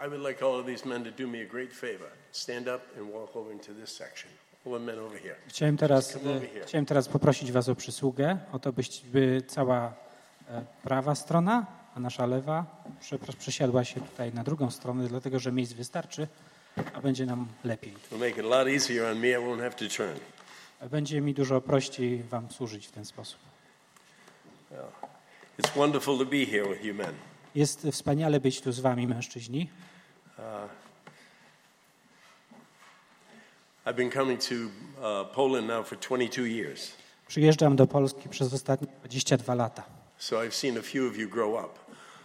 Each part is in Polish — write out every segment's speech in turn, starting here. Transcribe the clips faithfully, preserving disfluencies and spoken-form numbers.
I would like all of these men to do me a great favor. Stand up and walk over into this section. All the men over here. Chciałem teraz, chciałem teraz poprosić was o przysługę, o to, by cała prawa strona, a nasza lewa przesiadła się tutaj na drugą stronę, dlatego że miejsc wystarczy, a będzie nam lepiej. Będzie mi dużo prościej wam służyć w ten sposób. It's wonderful to be here with you men. Jest wspaniale być tu z wami, mężczyźni. Uh, I've been coming to uh, Poland now for twenty-two years. Przyjeżdżam do Polski przez ostatnie dwadzieścia dwa lata. So I've seen a few of you grow up.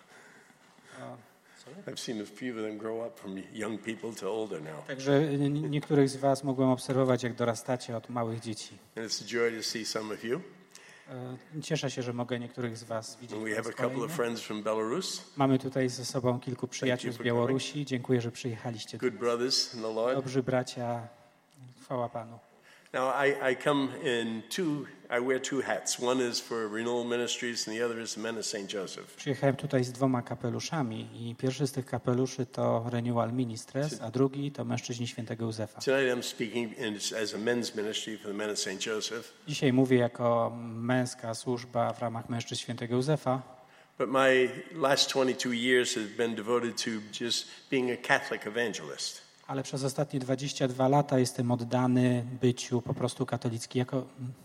Uh, I've seen a few of them grow up from young people to older now. Także niektórych z was mogłem obserwować, jak dorastacie od małych dzieci. And it's a joy to see some of you. Cieszę się, że mogę niektórych z was widzieć. We have a couple of friends from Belarus. Mamy tutaj ze sobą kilku przyjaciół z Białorusi. Dziękuję, że przyjechaliście. Good brothers in the Lord. Dobrzy bracia. Chwała Panu. Now I, I come in two, I wear two hats. One is for Renewal Ministries and the other is the Men of Saint Joseph. Przyjechałem tutaj z dwoma kapeluszami i pierwszy z tych kapeluszy to Renewal Ministries, a drugi to Mężczyźni Świętego Józefa. Tonight I'm speaking as a men's ministry for the Men of Saint Joseph. Dzisiaj mówię jako męska służba w ramach Mężczyzn Świętego Józefa. But my last twenty-two years has been devoted to just being a Catholic evangelist. Ale przez ostatnie dwadzieścia dwa lata jestem oddany byciu po prostu katolicki, jako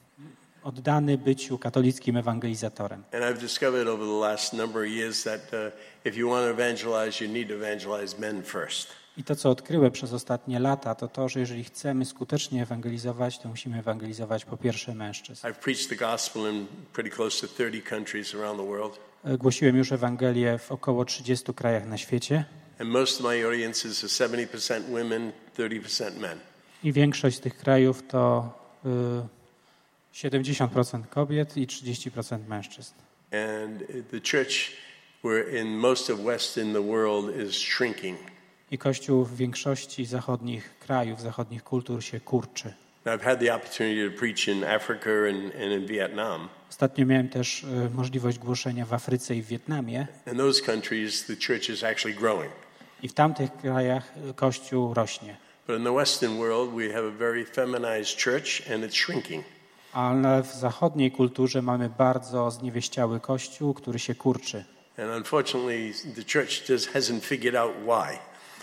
oddany byciu katolickim ewangelizatorem. And I've discovered over the last number of years that uh, if you want to evangelize, you need to evangelize men first. I to, co odkryłem przez ostatnie lata, to to, że jeżeli chcemy skutecznie ewangelizować, to musimy ewangelizować po pierwsze mężczyzn. I've preached the gospel in pretty close to thirty countries around the world. Głosiłem już Ewangelię w około trzydziestu krajach na świecie. And most of my audiences are seventy percent women, thirty percent men. I większość z tych krajów to y, siedemdziesiąt procent kobiet i trzydzieści procent mężczyzn. And the church we're in most of West in the world is shrinking. I Kościół w większości zachodnich krajów, zachodnich kultur się kurczy. Now, I've had the opportunity to preach in Africa and, and in Vietnam. Ostatnio miałem też y, możliwość głoszenia w Afryce i w Wietnamie. In those countries the church is actually growing. I w tamtych krajach Kościół rośnie. But in the Western world we have a very feminized church and it's shrinking. Ale w zachodniej kulturze mamy bardzo zniewieściały Kościół, który się kurczy. And unfortunately the church just hasn't figured out why.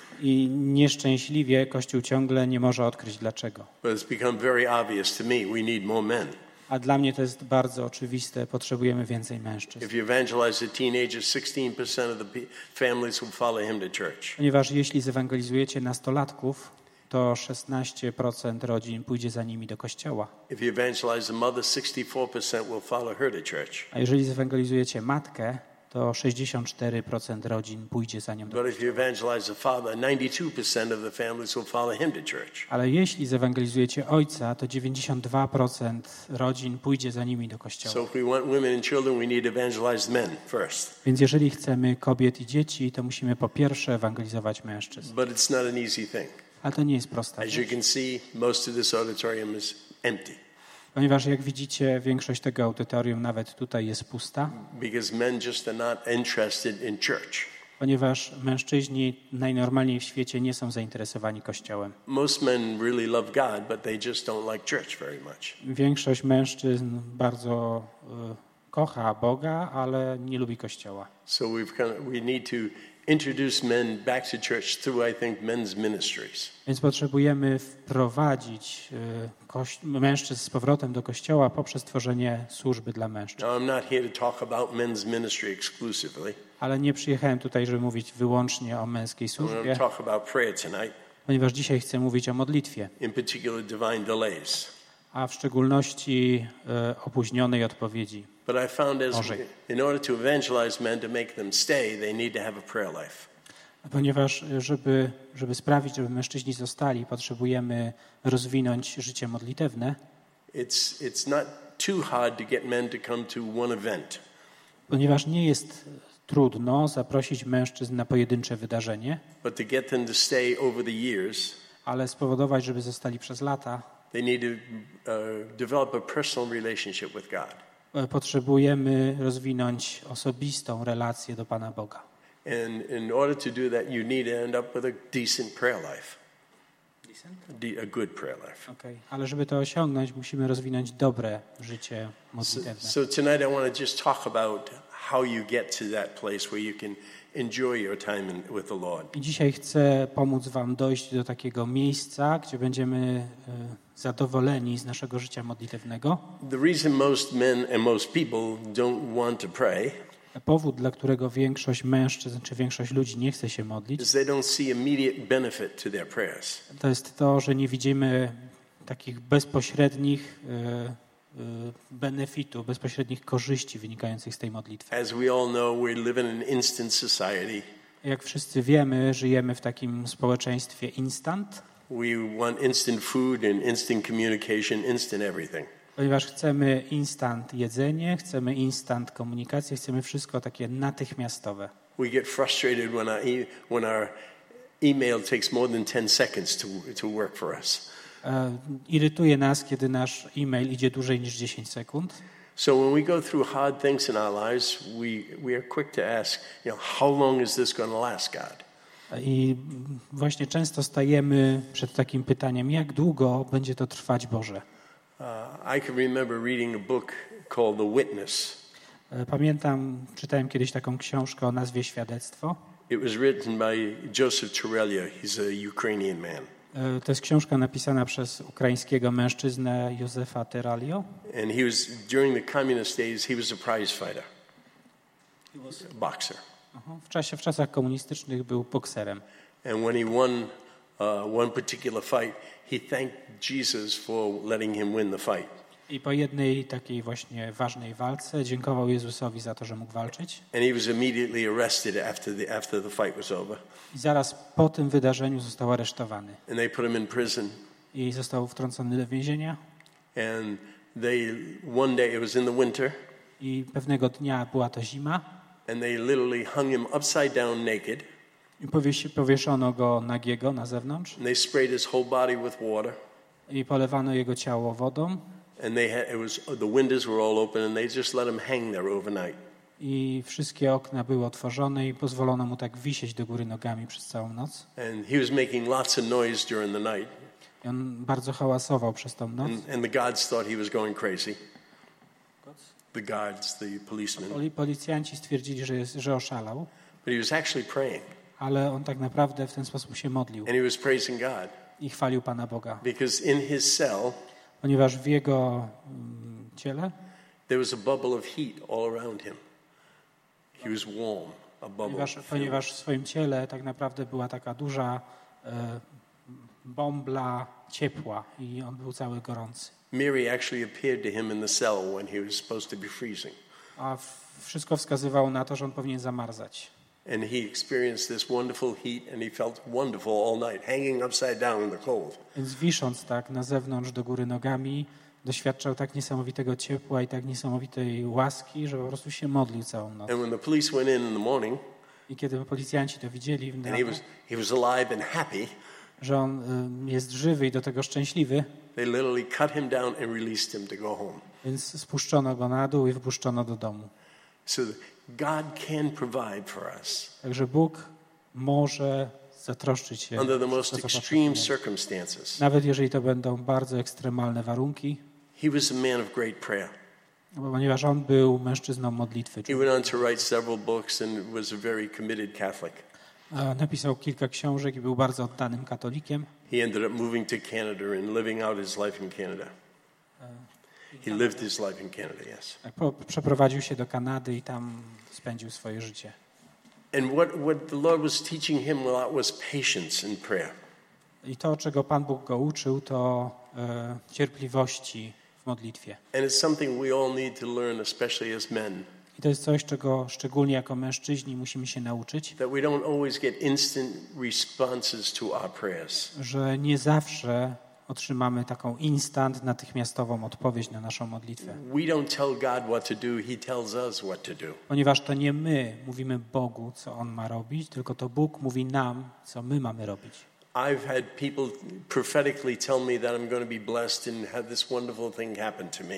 I nieszczęśliwie Kościół ciągle nie może odkryć dlaczego. But it's become very obvious to me we need more men. A dla mnie to jest bardzo oczywiste, potrzebujemy więcej mężczyzn. If you evangelize a teenager, sixteen percent of the families will follow him to church. Ponieważ jeśli zewangelizujecie nastolatków, to szesnaście procent rodzin pójdzie za nimi do kościoła. If you evangelize a mother, sixty-four percent will follow her to church. A jeżeli zewangelizujecie matkę, to sześćdziesiąt cztery procent rodzin pójdzie za nią do But if you evangelize a father, ninety-two percent of the families will follow him to church. Ale jeśli zewangelizujecie ojca, to dziewięćdziesiąt dwa procent rodzin pójdzie za nimi do kościoła. So if we want women and children, we need to evangelize men first. Więc jeżeli chcemy kobiet i dzieci, to musimy po pierwsze ewangelizować mężczyzn. But it's not an easy thing. Ale to nie jest prosta As you rzecz. can see, most of this auditorium is empty. Ponieważ jak widzicie, większość tego audytorium nawet tutaj jest pusta. Because men just are not interested in church. Ponieważ mężczyźni najnormalniej w świecie nie są zainteresowani Kościołem. Most men really love God, but they just don't like church very much. Większość mężczyzn bardzo y, kocha Boga, ale nie lubi Kościoła. So we've kind of, we need to introduce men back to church through, I think, men's ministries. Więc potrzebujemy wprowadzić y, koś- mężczyzn z powrotem do Kościoła poprzez tworzenie służby dla mężczyzn. Now, I'm not here to talk about men's ministry exclusively. Ale nie przyjechałem tutaj, żeby mówić wyłącznie o męskiej I'm going służbie, to talk about prayer tonight, ponieważ dzisiaj chcę mówić o modlitwie, in particular divine delays. a w szczególności y, opóźnionej odpowiedzi. But I found as Bożej. in order to evangelize men, to make them stay, they need to have a prayer life. Ponieważ żeby, żeby sprawić, żeby mężczyźni zostali, potrzebujemy rozwinąć życie modlitewne. It's it's not too hard to get men to come to one event. Ponieważ nie jest trudno zaprosić mężczyzn na pojedyncze wydarzenie, But to get them to stay over the years, ale spowodować, żeby zostali przez lata, they need to uh, develop a personal relationship with God. potrzebujemy rozwinąć osobistą relację do Pana Boga. And in order to do that, you need to end up with a decent prayer life. A good prayer life. Okay. Ale żeby to osiągnąć, musimy rozwinąć dobre życie modlitewne. So, so tonight I want to just talk about how you get to that place where you can enjoy your time in, with the Lord. I dzisiaj chcę pomóc wam dojść do takiego miejsca, gdzie będziemy y, zadowoleni z naszego życia modlitewnego. The reason most men and most people don't want to pray Powód, dla którego większość mężczyzn czy większość ludzi nie chce się modlić, is they don't see immediate benefit to their prayers. to jest to, że nie widzimy takich bezpośrednich y, y, benefitów, bezpośrednich korzyści wynikających z tej modlitwy. As we all know, we live in an instant society. Jak wszyscy wiemy, żyjemy w takim społeczeństwie instant, We want instant food and instant communication, instant everything. ponieważ chcemy instant jedzenie, chcemy instant komunikację, chcemy wszystko takie natychmiastowe. We get frustrated when our, e- when our email takes more than ten seconds to, to work for us. E, Irytuje nas, kiedy nasz e-mail idzie dłużej niż dziesięć sekund. So when we go through hard things in our lives, we, we are quick to ask, you know, how long is this going to last, God? I właśnie często stajemy przed takim pytaniem, jak długo będzie to trwać, Boże? Uh, I can remember reading a book called The Witness. E, Pamiętam, czytałem kiedyś taką książkę o nazwie Świadectwo. It was written by Joseph Torellia. He's a Ukrainian man. E, To jest książka napisana przez ukraińskiego mężczyznę Józefa Teralio. And he was, during the communist days, he was a prize fighter, a boxer. Aha, W czasie, w czasach komunistycznych był bokserem. And when he won uh, one particular fight, he thanked Jesus for letting him win the fight. I po jednej takiej właśnie ważnej walce dziękował Jezusowi za to, że mógł walczyć. And he was immediately arrested after the, after the fight was over. I zaraz po tym wydarzeniu został aresztowany. And they put him in prison. I został wtrącony do więzienia. And they, one day, it was in the winter, I pewnego dnia była to zima. and they literally hung him upside down naked. I powiesi- powieszono go nagiego na zewnątrz. And they sprayed his whole body with water. I polewano jego ciało wodą. And they had, it was, the windows were all open, and they just let him hang there overnight. I wszystkie okna były otworzone i pozwolono mu tak wisieć do góry nogami przez całą noc. And he was making lots of noise during the night. I on bardzo hałasował przez tą noc. And, and the guards thought he was going crazy. The guards, the policemen. Poli- Policjanci stwierdzili, że, jest, że oszalał, But he was actually praying. ale on tak naprawdę w ten sposób się modlił And he was praising God. i chwalił Pana Boga. Because in his cell, Ponieważ w jego mm, ciele, there was a bubble of heat all around him. He was warm, a bubble. ponieważ, ponieważ w swoim ciele tak naprawdę była taka duża e, bąbla ciepła i on był cały gorący. Mary actually appeared to him in the cell when he was supposed to be freezing. A w- wszystko wskazywało na to, że on powinien zamarzać. And he experienced this wonderful heat, and he felt wonderful all night, hanging upside down in the cold. Więc wisząc tak na zewnątrz do góry nogami, doświadczał tak niesamowitego ciepła i tak niesamowitej łaski, że po prostu się modlił całą noc. And when the police went in in the morning, I kiedy policjanci to widzieli, and he was, he was alive and happy, że on y, jest żywy i do tego szczęśliwy, they literally cut him down and released him to go home. więc spuszczono go na dół i wpuszczono do domu. So God can provide for us Także Bóg może zatroszczyć się under the o most to, co extreme potrzebujemy. circumstances. Nawet jeżeli to będą bardzo ekstremalne warunki, He was a man of great prayer. ponieważ on był mężczyzną modlitwy. He went on to write several books and was a very committed Catholic. A Napisał kilka książek i był bardzo oddanym katolikiem. He ended up moving to Canada and living out his life in Canada. He lived his life in Canada, yes. Po- Przeprowadził się do Kanady i tam spędził swoje życie. And what, what the Lord was teaching him a lot was patience in prayer. I to, czego Pan Bóg go uczył, to e, cierpliwości w modlitwie. And it's something we all need to learn, especially as men, I to jest coś, czego szczególnie jako mężczyźni musimy się nauczyć, that we don't always get instant responses to our prayers. że nie zawsze otrzymamy taką instant, natychmiastową odpowiedź na naszą modlitwę. We don't tell God what to do, He tells us what to do. Ponieważ to nie my mówimy Bogu, co On ma robić, tylko to Bóg mówi nam, co my mamy robić. I've had people prophetically tell me that I'm going to be blessed and have this wonderful thing happen to me.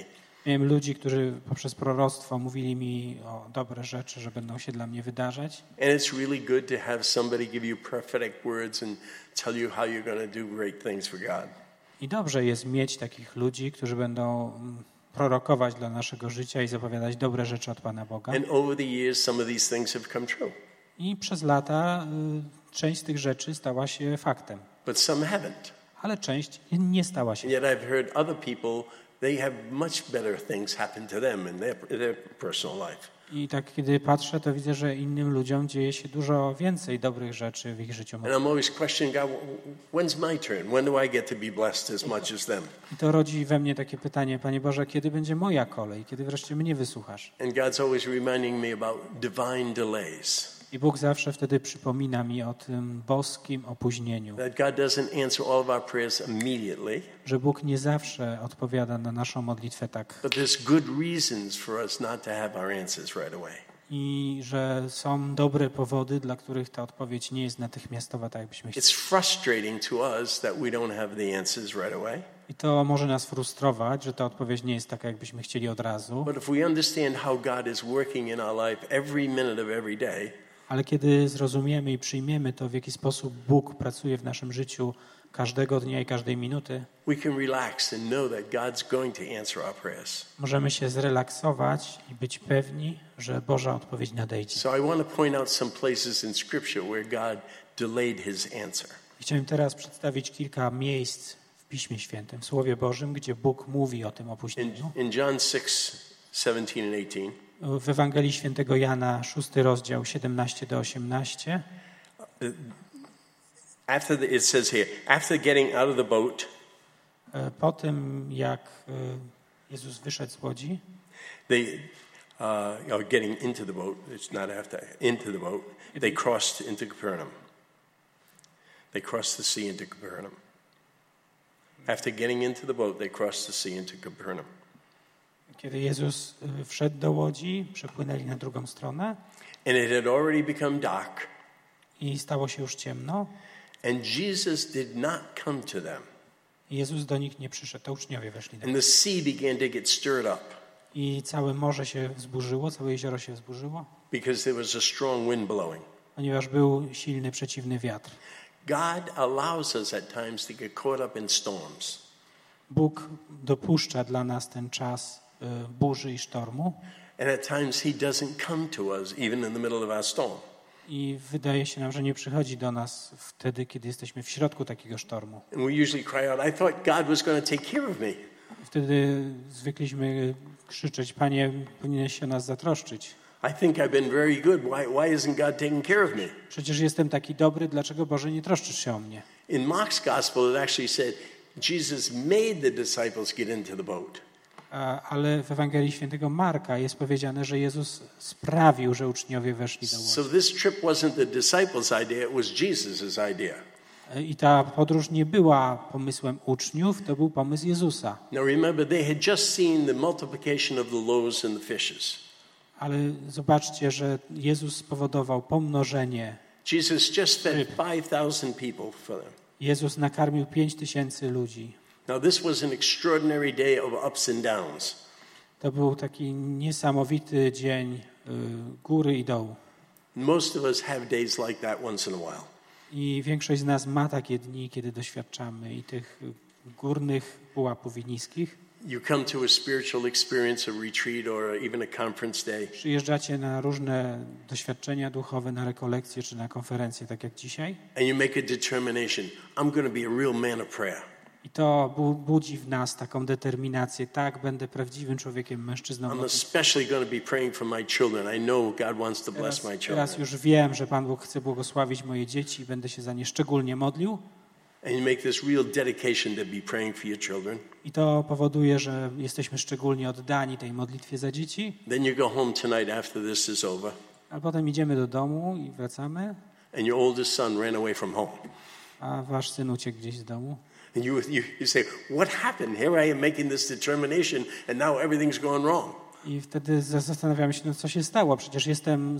Miałem ludzi, którzy poprzez proroctwo mówili mi o dobre rzeczy, że będą się dla mnie wydarzać. And it's really good to have somebody give you prophetic words and tell you how you're going to do great things for God. I dobrze jest mieć takich ludzi, którzy będą prorokować dla naszego życia i zapowiadać dobre rzeczy od Pana Boga. And over the years some of these things have come true. I przez lata y, część z tych rzeczy stała się faktem. But some haven't. Ale część nie stała się. And yet I've heard other people, they have much better things happen to them in their, in their personal life. I tak kiedy patrzę, to widzę, że innym ludziom dzieje się dużo więcej dobrych rzeczy w ich życiu. And I'm always questioning God, when's my turn? When do I get to be blessed as much as them? I to rodzi we mnie takie pytanie, Panie Boże, kiedy będzie moja kolej? Kiedy wreszcie mnie wysłuchasz? And God's always reminding me about divine delays. I Bóg zawsze wtedy przypomina mi o tym boskim opóźnieniu. That God doesn't answer all of our prayers immediately. Że Bóg nie zawsze odpowiada na naszą modlitwę tak. But there's good reasons for us not to have our answers right away. I że są dobre powody, dla których ta odpowiedź nie jest natychmiastowa, tak jakbyśmy chcieli. It's frustrating to us that we don't have the answers right away. I to może nas frustrować, że ta odpowiedź nie jest taka, jakbyśmy chcieli od razu. But if we understand how God is working in our life every minute of every day, ale kiedy zrozumiemy i przyjmiemy to, w jaki sposób Bóg pracuje w naszym życiu każdego dnia i każdej minuty, we can relax and know that God's going to answer our prayers. Możemy się zrelaksować i być pewni, że Boża odpowiedź nadejdzie. So I want to point out some places in Scripture where God delayed His answer. Chciałem teraz przedstawić kilka miejsc w Piśmie Świętym, w Słowie Bożym, gdzie Bóg mówi o tym opóźnieniu. In, in John six, seventeen and eighteen. W Ewangelii Świętego Jana, szósty rozdział, siedemnaście do osiemnastu. After the, it says here, after getting out of the boat, po tym jak Jezus wyszedł z łodzi, they uh, or getting into the boat, it's not after, into the boat, they crossed into Capernaum. They crossed the sea into Capernaum. After getting into the boat, they crossed the sea into Capernaum. Kiedy Jezus wszedł do łodzi, przepłynęli na drugą stronę. And it had already become dark. I stało się już ciemno. And Jesus did not come to them. Jezus do nich nie przyszedł, to uczniowie weszli do And the sea began to get stirred up. I całe morze się wzburzyło, całe jezioro się wzburzyło. Because there was a strong wind blowing. Ponieważ był silny przeciwny wiatr. God allows us at times to get caught up in storms. Bóg dopuszcza dla nas ten czas y, burzy i sztormu. And at times he doesn't come to us even in the middle of our storm. I wydaje się nam, że nie przychodzi do nas wtedy, kiedy jesteśmy w środku takiego sztormu. And we usually cry out, I thought God was going to take care of me. Wtedy zwykliśmy krzyczeć, Panie, powinieneś się o nas zatroszczyć. I think I've been very good. Why, why isn't God taking care of me? Przecież jestem taki dobry, dlaczego Boże nie troszczysz się o mnie? In Mark's gospel it actually said Jesus made the disciples get into the boat. Ale w Ewangelii Świętego Marka jest powiedziane, że Jezus sprawił, że uczniowie weszli do łodzi. So this trip wasn't the disciples' idea, it was Jesus's idea. I ta podróż nie była pomysłem uczniów, to był pomysł Jezusa. Now remember, they had just seen the multiplication of the loaves and the fishes. Ale zobaczcie, że Jezus spowodował pomnożenie. Jesus just fed five thousand people for them. Jezus nakarmił pięć tysięcy ludzi. Now this was an extraordinary day of ups and downs. To był taki niesamowity dzień y, góry i dołu. Most of us have days like that once in a while. I większość z nas ma takie dni, kiedy doświadczamy i tych górnych pułapów i niskich. You come to a spiritual experience, a retreat or even a conference day. Przyjeżdżacie na różne doświadczenia duchowe, na rekolekcje czy na konferencje, tak jak dzisiaj. And you make a determination, I'm going to be a real man of prayer. I to bu- budzi w nas taką determinację. Tak, będę prawdziwym człowiekiem, mężczyzną. I'm especially going to be praying for my children. I know God wants to bless Teraz, my teraz children. już wiem, że Pan Bóg chce błogosławić moje dzieci i będę się za nie szczególnie modlił. And you make this real dedication to be praying for your children. I to powoduje, że jesteśmy szczególnie oddani tej modlitwie za dzieci. Then you go home tonight after this is over. A potem idziemy do domu i wracamy. And your oldest son ran away from home. A wasz syn uciekł gdzieś z domu. And you, you, you say, what happened? Here I am making this determination and now everything's going wrong. I wtedy zastanawiamy się, no co się stało. Przecież jestem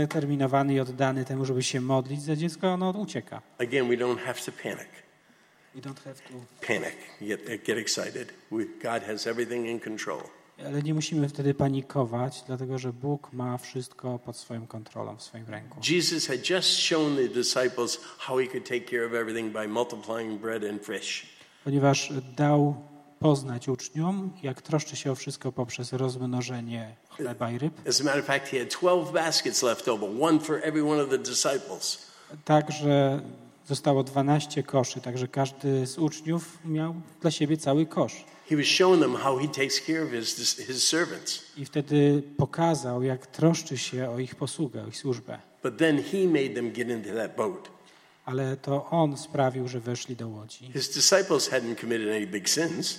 zdeterminowany i oddany temu, żeby się modlić za dziecko, a ono ucieka. Again, we don't have to panic. You don't have to... panic, get, get excited. We, God has everything in control. Ale nie musimy wtedy panikować, dlatego że Bóg ma wszystko pod swoją kontrolą, w swoim ręku. Jesus had just shown the disciples how he could take care of everything by multiplying bread and fish. Ponieważ dał poznać uczniom, jak troszczy się o wszystko poprzez rozmnożenie chleba i ryb. As a matter of fact, he had twelve baskets left over, one for every one of the disciples. Także zostało dwanaście koszy, także każdy z uczniów miał dla siebie cały kosz. He was showing them how he takes care of his, his servants. I wtedy pokazał, jak troszczy się o ich posługę, o ich służbę. But then he made them get into that boat. Ale to on sprawił, że weszli do łodzi. His disciples hadn't committed any big sins.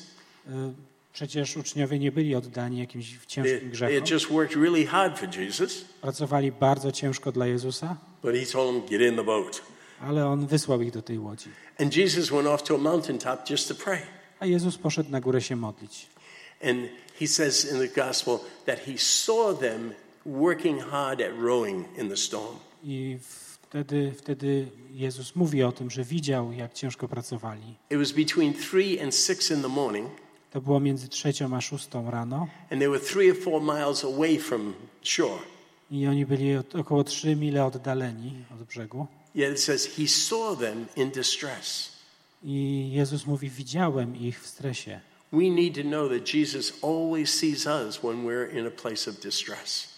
Przecież uczniowie nie byli oddani jakimś ciężkim They, grzechom. they had just worked really hard for Jesus. Pracowali bardzo ciężko dla Jezusa, But he told them, get in the boat. ale on wysłał ich do tej łodzi. And Jesus went off to a mountaintop just to pray. A Jezus poszedł na górę się modlić. And he says in the gospel that he saw them working hard at rowing in the storm. I wtedy, wtedy Jezus mówi o tym, że widział, jak ciężko pracowali. It was between three and six in the morning. To było między trzecią a szóstą rano. And they were three or four miles away from shore. I oni byli około trzy mile oddaleni od brzegu. Yet it says he saw them in distress. I Jezus mówi, widziałem ich w stresie. We need to know that Jesus always sees us when we're in a place of distress.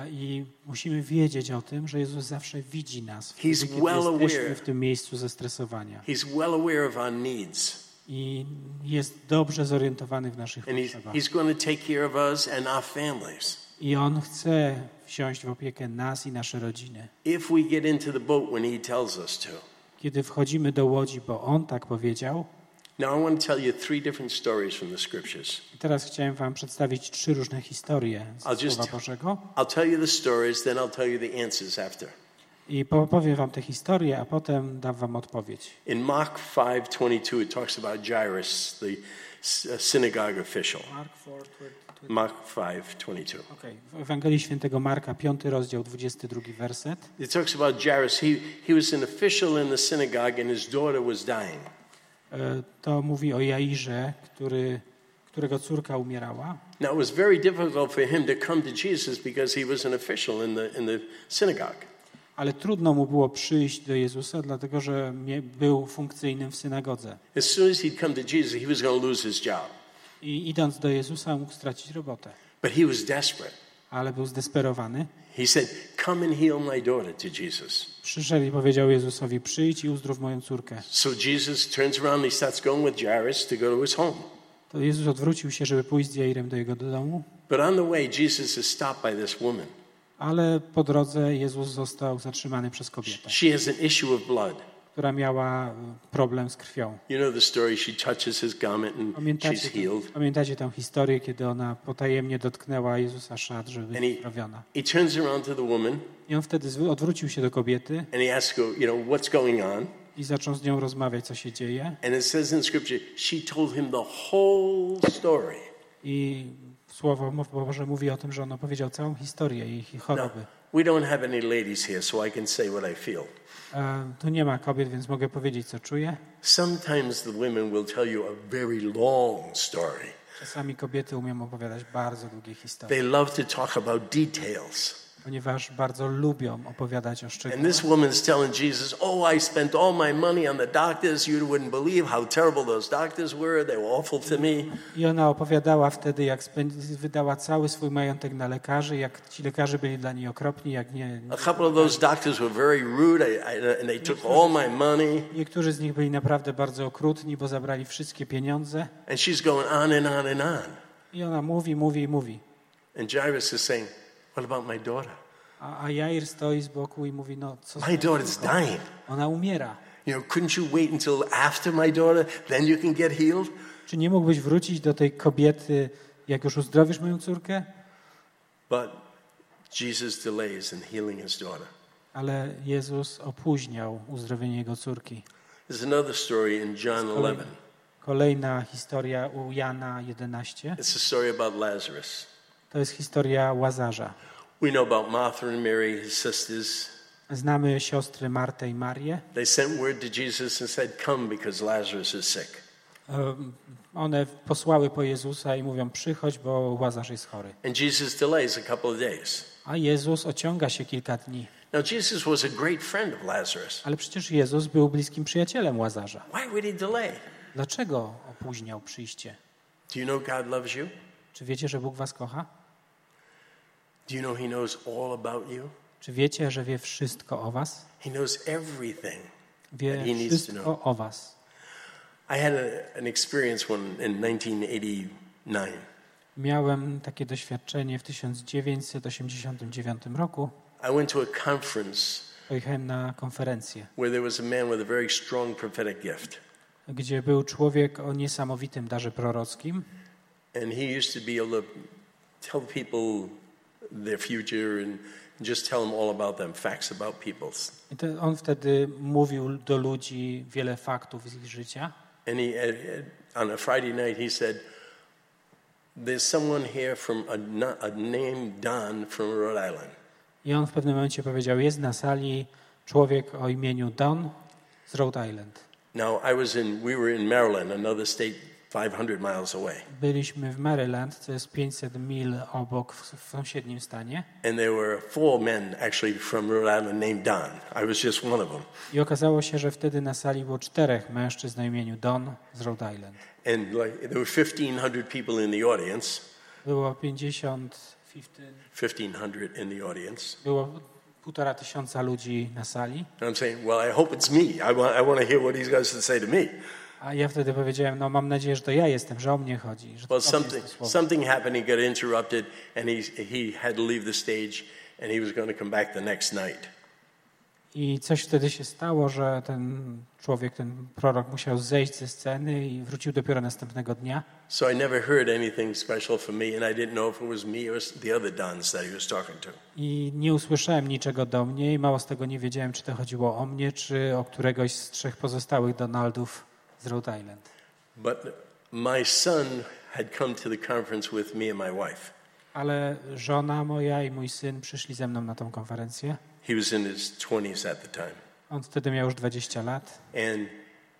I musimy wiedzieć o tym, że Jezus zawsze widzi nas, He's wtedy, kiedy well jesteśmy aware. w tym miejscu zestresowania. He's well aware of our needs. I jest dobrze zorientowany w naszych And he's, potrzebach. he's going to take care of us and our families. I On chce wziąć w opiekę nas i nasze rodziny. If we get into the boat when he tells us to. Kiedy wchodzimy do łodzi, bo On tak powiedział. Now I want to tell you three different stories from the scriptures. I teraz chciałem wam przedstawić trzy różne historie I'll z just- Słowa Bożego. I'll tell you the stories, then I'll tell you the answers after. I powiem wam te historie, a potem dam wam odpowiedź. In Mark five twenty-two, it talks about Jairus, the s- uh, synagogue official. Mark five twenty-two. Okay. W Ewangelii Świętego Marka, piąty rozdział, dwudziesty drugi werset. It talks about Jairus. He, he was an official in the synagogue and his daughter was dying. E, To mówi o Jairze, który, którego córka umierała. Now it was very difficult for him to come to Jesus because he was an official in the, in the synagogue. Ale trudno mu było przyjść do Jezusa, dlatego że mie- był funkcyjnym w synagodze. As soon as he'd come to Jesus, he was going to lose his job. I idąc do Jezusa mógł stracić robotę. But he was desperate. Ale był zdesperowany. He said, come and heal my daughter to Jesus. Przyszedł i powiedział Jezusowi, przyjdź i uzdrów moją córkę. So Jesus turns around and he starts going with Jairus to go to his home. To Jezus odwrócił się, żeby pójść z Jairem do jego domu. But on the way, Jesus is stopped by this woman. Ale po drodze Jezus został zatrzymany przez kobietę, She has an issue of blood. która miała problem z krwią. You know the story. She touches his garment and she's Pamiętacie, healed. pamiętacie tę historię, kiedy ona potajemnie dotknęła Jezusa szat, żeby And być he, uzdrowiona. he turns around to the woman I on wtedy zwy- odwrócił się do kobiety and he asks her, you know, what's going on? i zaczął z nią rozmawiać, co się dzieje. And it says in Scripture, she told him the whole story. I Słowo Boże mówi o tym, że on opowiedział całą historię jej Now, choroby. we don't have any ladies here, so I can say what I feel. E, Tu nie ma kobiet, więc mogę powiedzieć, co czuję. Sometimes the women will tell you a very long story. Czasami kobiety umieją opowiadać bardzo długie historie, They love to talk about details. ponieważ bardzo lubią opowiadać o And szczegółach. this woman's telling Jesus, oh, I spent all my money on the doctors. You wouldn't believe how terrible those doctors were. They were awful to me. I ona opowiadała wtedy, jak spędzi, wydała cały swój majątek na lekarzy, jak ci lekarze byli dla niej okropni, jak nie... A couple of those doctors were very rude, I, I, and they took all my money. Niektórzy z nich byli naprawdę bardzo okrutni, bo zabrali wszystkie pieniądze. And she's going on and on and on. I ona mówi, mówi i mówi. And Jairus is saying, what about my daughter? A, a Jair stoi z boku i mówi, no co z My moją daughter's córką? dying. Ona umiera. You know, couldn't you wait until after my daughter, then you can get healed? Czy nie mógłbyś wrócić do tej kobiety, jak już uzdrowisz moją córkę? But Jesus delays in healing his daughter. Ale Jezus opóźniał uzdrowienie jego córki. There's another story in John eleven. Kolejna historia u Jana jedenaście. It's a story about Lazarus. To jest historia Łazarza. We know about Martha and Mary, his sisters. Znamy siostry Martę i Marię. They sent word to Jesus and said, "Come because Lazarus is sick." Um, One posłały po Jezusa i mówią, przychodź, bo Łazarz jest chory. And Jesus delays a couple of days. A Jezus ociąga się kilka dni. Now Jesus was a great friend of Lazarus. Ale przecież Jezus był bliskim przyjacielem Łazarza. Why would he delay? Dlaczego opóźniał przyjście? Do you know God loves you? Czy wiecie, że Bóg was kocha? Do you know he knows all about you? Czy wiecie, że wie wszystko o was? He knows everything. Wie That he needs to know. wszystko o was. I had a, an experience when in nineteen eighty-nine. Miałem takie doświadczenie w tysiąc dziewięćset osiemdziesiątym dziewiątym roku. I went to a conference Pojechałem na konferencję, where there was a man with a very strong prophetic gift. gdzie był człowiek o niesamowitym darze prorockim. And he used to be able to tell people their future and just tell them all about them, facts about people's. I to on wtedy mówił do ludzi wiele faktów z ich życia. And he, on a Friday night, he said, "There's someone here from a, a name Don from Rhode Island." I on w pewnym momencie powiedział, jest na sali człowiek o imieniu Don z Rhode Island. Now I was in, we were in Maryland, another state five hundred miles away. Byliśmy w Maryland, to jest pięćset mil obok w, w sąsiednim stanie. And there were four men actually from Rhode Island named Don. I was just one of them. I okazało się, że wtedy na sali było czterech mężczyzn o imieniu Don z Rhode Island. And like there were fifteen hundred people in the audience. Było pięćdziesiąt, fifteen hundred in the audience. było półtora tysiąca ludzi na sali. And I'm saying, well, I hope it's me. I want, I want to hear what he's got to say to me. A ja wtedy powiedziałem, no mam nadzieję, że to ja jestem, że o mnie chodzi. Że Well, to something, jest to słowo. something happened. He got interrupted, and he he had to leave the stage, and he was going to come back the next night. I coś wtedy się stało, że ten człowiek, ten prorok musiał zejść ze sceny i wrócił dopiero następnego dnia. So I never heard anything special from me, and I didn't know if it was me or the other Dons that he was talking to. I nie usłyszałem niczego do mnie i mało z tego nie wiedziałem, czy to chodziło o mnie, czy o któregoś z trzech pozostałych Donaldów z Rhode Island. But my son had come to the conference with me and my wife. Ale żona moja i mój syn przyszli ze mną na tą konferencję. He was in his twenties at the time. On wtedy miał już dwadzieścia lat. And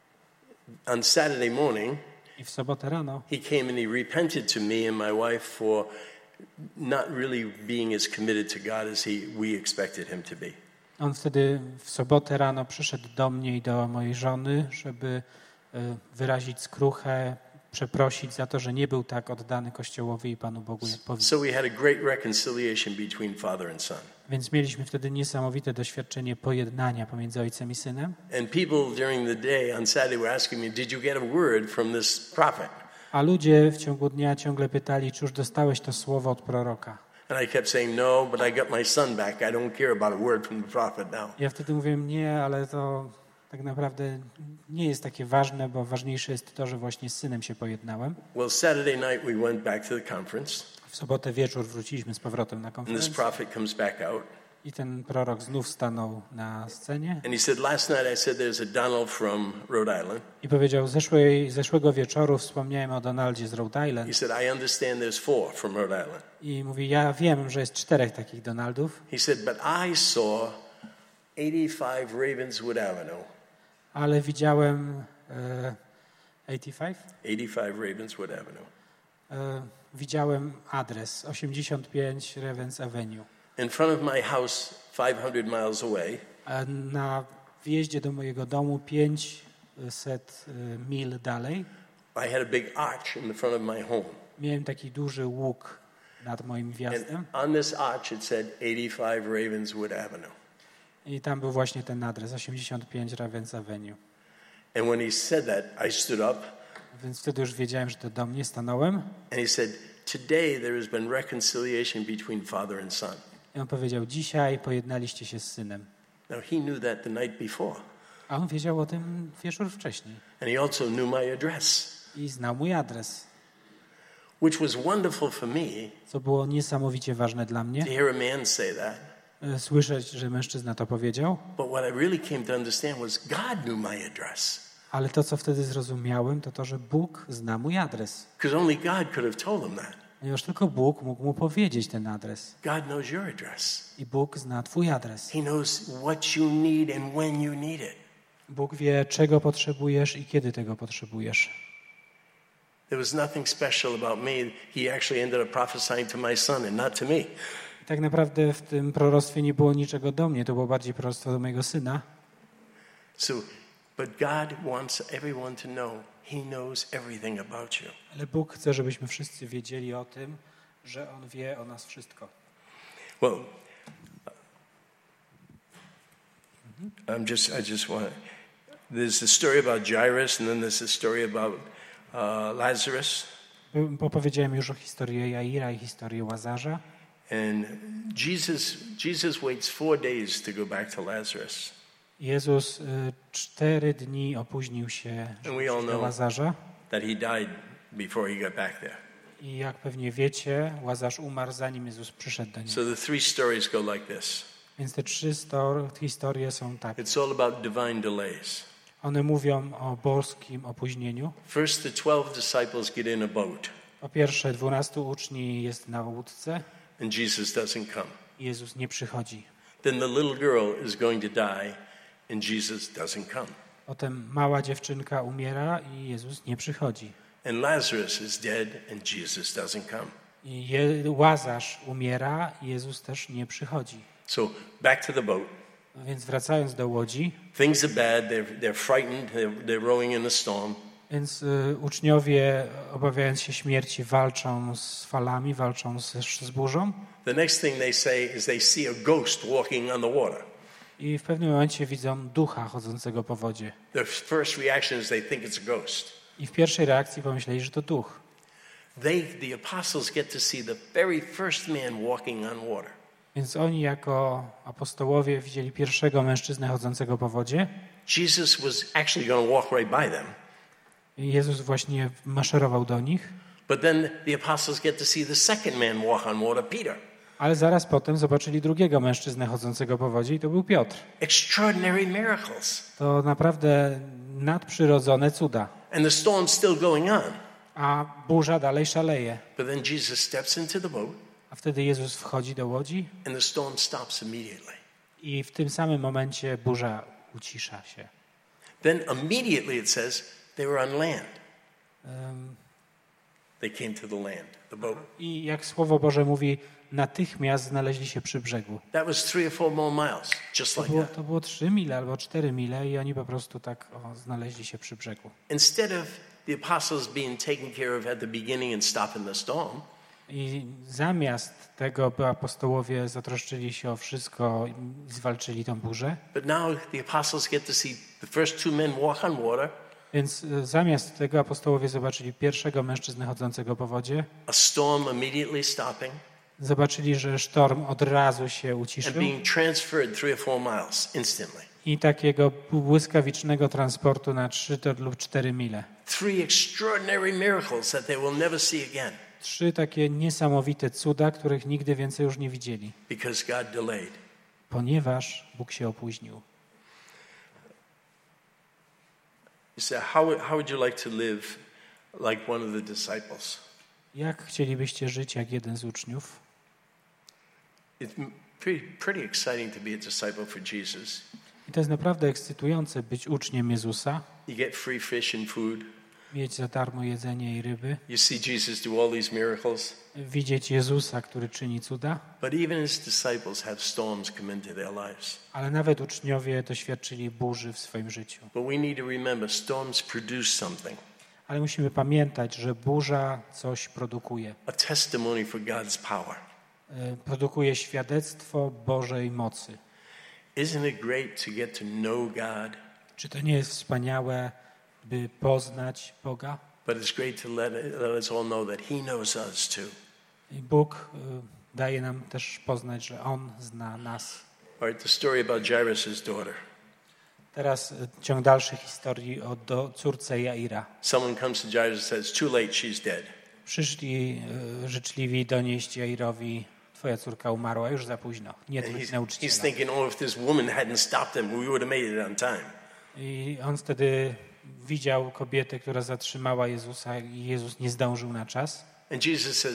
on Saturday morning, I w sobotę rano he came and he repented to me and my wife for not really being as committed to God as he, we expected him to be. on wtedy w sobotę rano przyszedł do mnie i do mojej żony, żeby wyrazić skruchę, przeprosić za to, że nie był tak oddany Kościołowi i Panu Bogu, jak powinien. So we had a great reconciliation between father and son. Więc mieliśmy wtedy niesamowite doświadczenie pojednania pomiędzy ojcem i synem. And people during the day on Saturday were asking me, "Did you get a word from this prophet?" A ludzie w ciągu dnia ciągle pytali, czy już dostałeś to słowo od proroka. And I kept saying, "No, but I got my son back. I don't care about a word from the prophet now." Ja wtedy mówiłem, nie, ale to tak naprawdę nie jest takie ważne, bo ważniejsze jest to, że właśnie z synem się pojednałem. Well, Saturday night we went back to the conference. W sobotę wieczór wróciliśmy z powrotem na And this konferencję prophet comes back out. i ten prorok znów stanął na scenie And he said, "Last night I said there's a Donald from Rhode Island." i powiedział, zeszłej, zeszłego wieczoru wspomniałem o Donaldzie z Rhode Island. He said, "I understand there's four from Rhode Island." I mówi, ja wiem, że jest czterech takich Donaldów, He said, "But I saw eighty-five Ravenswood Avenue." ale widziałem e, osiemdziesiąt pięć? eighty-five Ravenswood Avenue. E, widziałem adres osiemdziesiąt pięć Ravens Avenue. In front of my house, five hundred miles away, E, na wjeździe do mojego domu pięćset mil dalej I had a big arch in the front of my home. miałem taki duży łuk nad moim wjazdem And on this arch it said eighty-five Ravenswood Avenue. i tam był właśnie ten adres osiemdziesiąt pięć Ravens Avenue. And when he said that, I stood up Więc wtedy już wiedziałem, że to do mnie, stanąłem and he said, "Today there has been reconciliation between father and son." i on powiedział, dzisiaj pojednaliście się z synem. Now he knew that the night before. A on wiedział o tym wieczór wcześniej And he also knew my address, i znał mój adres, which was wonderful for me co było niesamowicie ważne dla mnie. to hear a man say that. E, Słyszeć, że mężczyzna to powiedział, But what I really came to understand was God knew my address. ale to, co wtedy zrozumiałem, to to, że Bóg zna mój adres. Because only God could have told him that. Ponieważ tylko Bóg mógł mu powiedzieć ten adres. God knows your address. I Bóg zna twój adres. He knows what you need and when you need it. Bóg wie, czego potrzebujesz i kiedy tego potrzebujesz. There was nothing special about me. He actually ended up prophesying to my son and not to me. Tak naprawdę w tym proroctwie nie było niczego do mnie, to było bardziej proroctwo do mojego syna. So, but God wants everyone to know He knows everything about you. Ale Bóg chce, żebyśmy wszyscy wiedzieli o tym, że On wie o nas wszystko. Well, I'm just, I just want. There's the story about Jairus, and then there's the story about uh, Lazarus. Opowiedziałem już o historii Jaira i historii Łazarza. And Jesus, Jesus waits four days to go back to Lazarus. Jezus y, cztery dni opóźnił się do Łazarza. That he died before he got back there. I jak pewnie wiecie, Łazarz umarł, zanim Jezus przyszedł do niego. So the three stories go like this. Więc te trzy stor- historie są takie. It's all about divine delays. One mówią o boskim opóźnieniu. First, the twelve disciples get in a boat. Po pierwsze, dwunastu uczniów jest na łódce. And Jesus doesn't come. Jezus nie przychodzi. Then the little girl is going to die, and Jesus doesn't come. Potem mała dziewczynka umiera i Jezus nie przychodzi. And Lazarus is dead, and Jesus doesn't come. I Je- Łazarz umiera i Jezus też nie przychodzi. So back to the boat. Więc wracając do łodzi, Things are bad. They're they're frightened. They're, they're rowing in a storm. więc y, uczniowie, obawiając się śmierci, walczą z falami, walczą z, z burzą. The next thing they say is they see a ghost walking on the water. I w pewnym momencie widzą ducha chodzącego po wodzie. Their first reaction is they think it's a ghost. I w pierwszej reakcji pomyśleli, że to duch. They, the apostles, get to see the very first man walking on water. Więc oni jako apostołowie widzieli pierwszego mężczyznę chodzącego po wodzie. Jesus was actually going to walk right by them. I Jezus właśnie maszerował do nich. But then the apostles get to see the second man walk on water, Peter. Ale zaraz potem zobaczyli drugiego mężczyznę chodzącego po wodzie i to był Piotr. Extraordinary miracles. To naprawdę nadprzyrodzone cuda. And the storm's still going on. A burza dalej szaleje. But then Jesus steps into the boat, A wtedy Jezus wchodzi do łodzi and the storm stops immediately. i w tym samym momencie burza ucisza się. Then immediately it says they were on land. Um, They came to the land, the boat. I jak Słowo Boże mówi, natychmiast znaleźli się przy brzegu. That was three or four more miles, just To like było, that. to było trzy mile albo cztery mile i oni po prostu tak o, znaleźli się przy brzegu. Instead of the apostles being taken care of at the beginning and stopping the storm, I zamiast tego, by apostołowie zatroszczyli się o wszystko i zwalczyli tą burzę, but now the apostles get to see the first two men walk on water, więc y, zamiast tego apostołowie zobaczyli pierwszego mężczyznę chodzącego po wodzie, a storm immediately stopping, zobaczyli, że sztorm od razu się and uciszył being transferred three or four miles instantly. i takiego błyskawicznego transportu na trzy lub cztery mile. Three extraordinary miracles that they will never see again Trzy takie niesamowite cuda, których nigdy więcej już nie widzieli, because God delayed. ponieważ Bóg się opóźnił. You say, how, how would you like to live like one of the disciples? Jak chcielibyście żyć jak jeden z uczniów? It's pretty, pretty exciting to be a disciple for Jesus. I to jest naprawdę ekscytujące być uczniem Jezusa, You get free fish and food. mieć za darmo jedzenie i ryby, You see Jesus do all these miracles. widzieć Jezusa, który czyni cuda, But even his disciples have storms come into their lives. ale nawet uczniowie doświadczyli burzy w swoim życiu. But we need to remember storms produce something, Ale musimy pamiętać, że burza coś produkuje. a testimony for God's power. Y, Produkuje świadectwo Bożej mocy. Isn't it great to get to know God? Czy to nie jest wspaniałe, by poznać Boga? But it's great to let, let us all know that he knows us too. I Bóg y, daje nam też poznać, że On zna nas. All right, the story about Jairus' daughter. Teraz y, ciąg dalszy historii o do córce Jaira. Someone comes to Jairus and says, too late, she's dead. Przyszli y, życzliwi donieść Jairowi, twoja córka umarła, już za późno. Nie And trudź he's, he's nauczyciela. thinking, oh, if this woman hadn't stopped him, we would have made it on time. I on wtedy widział kobietę, która zatrzymała Jezusa i Jezus nie zdążył na czas. And Jesus says,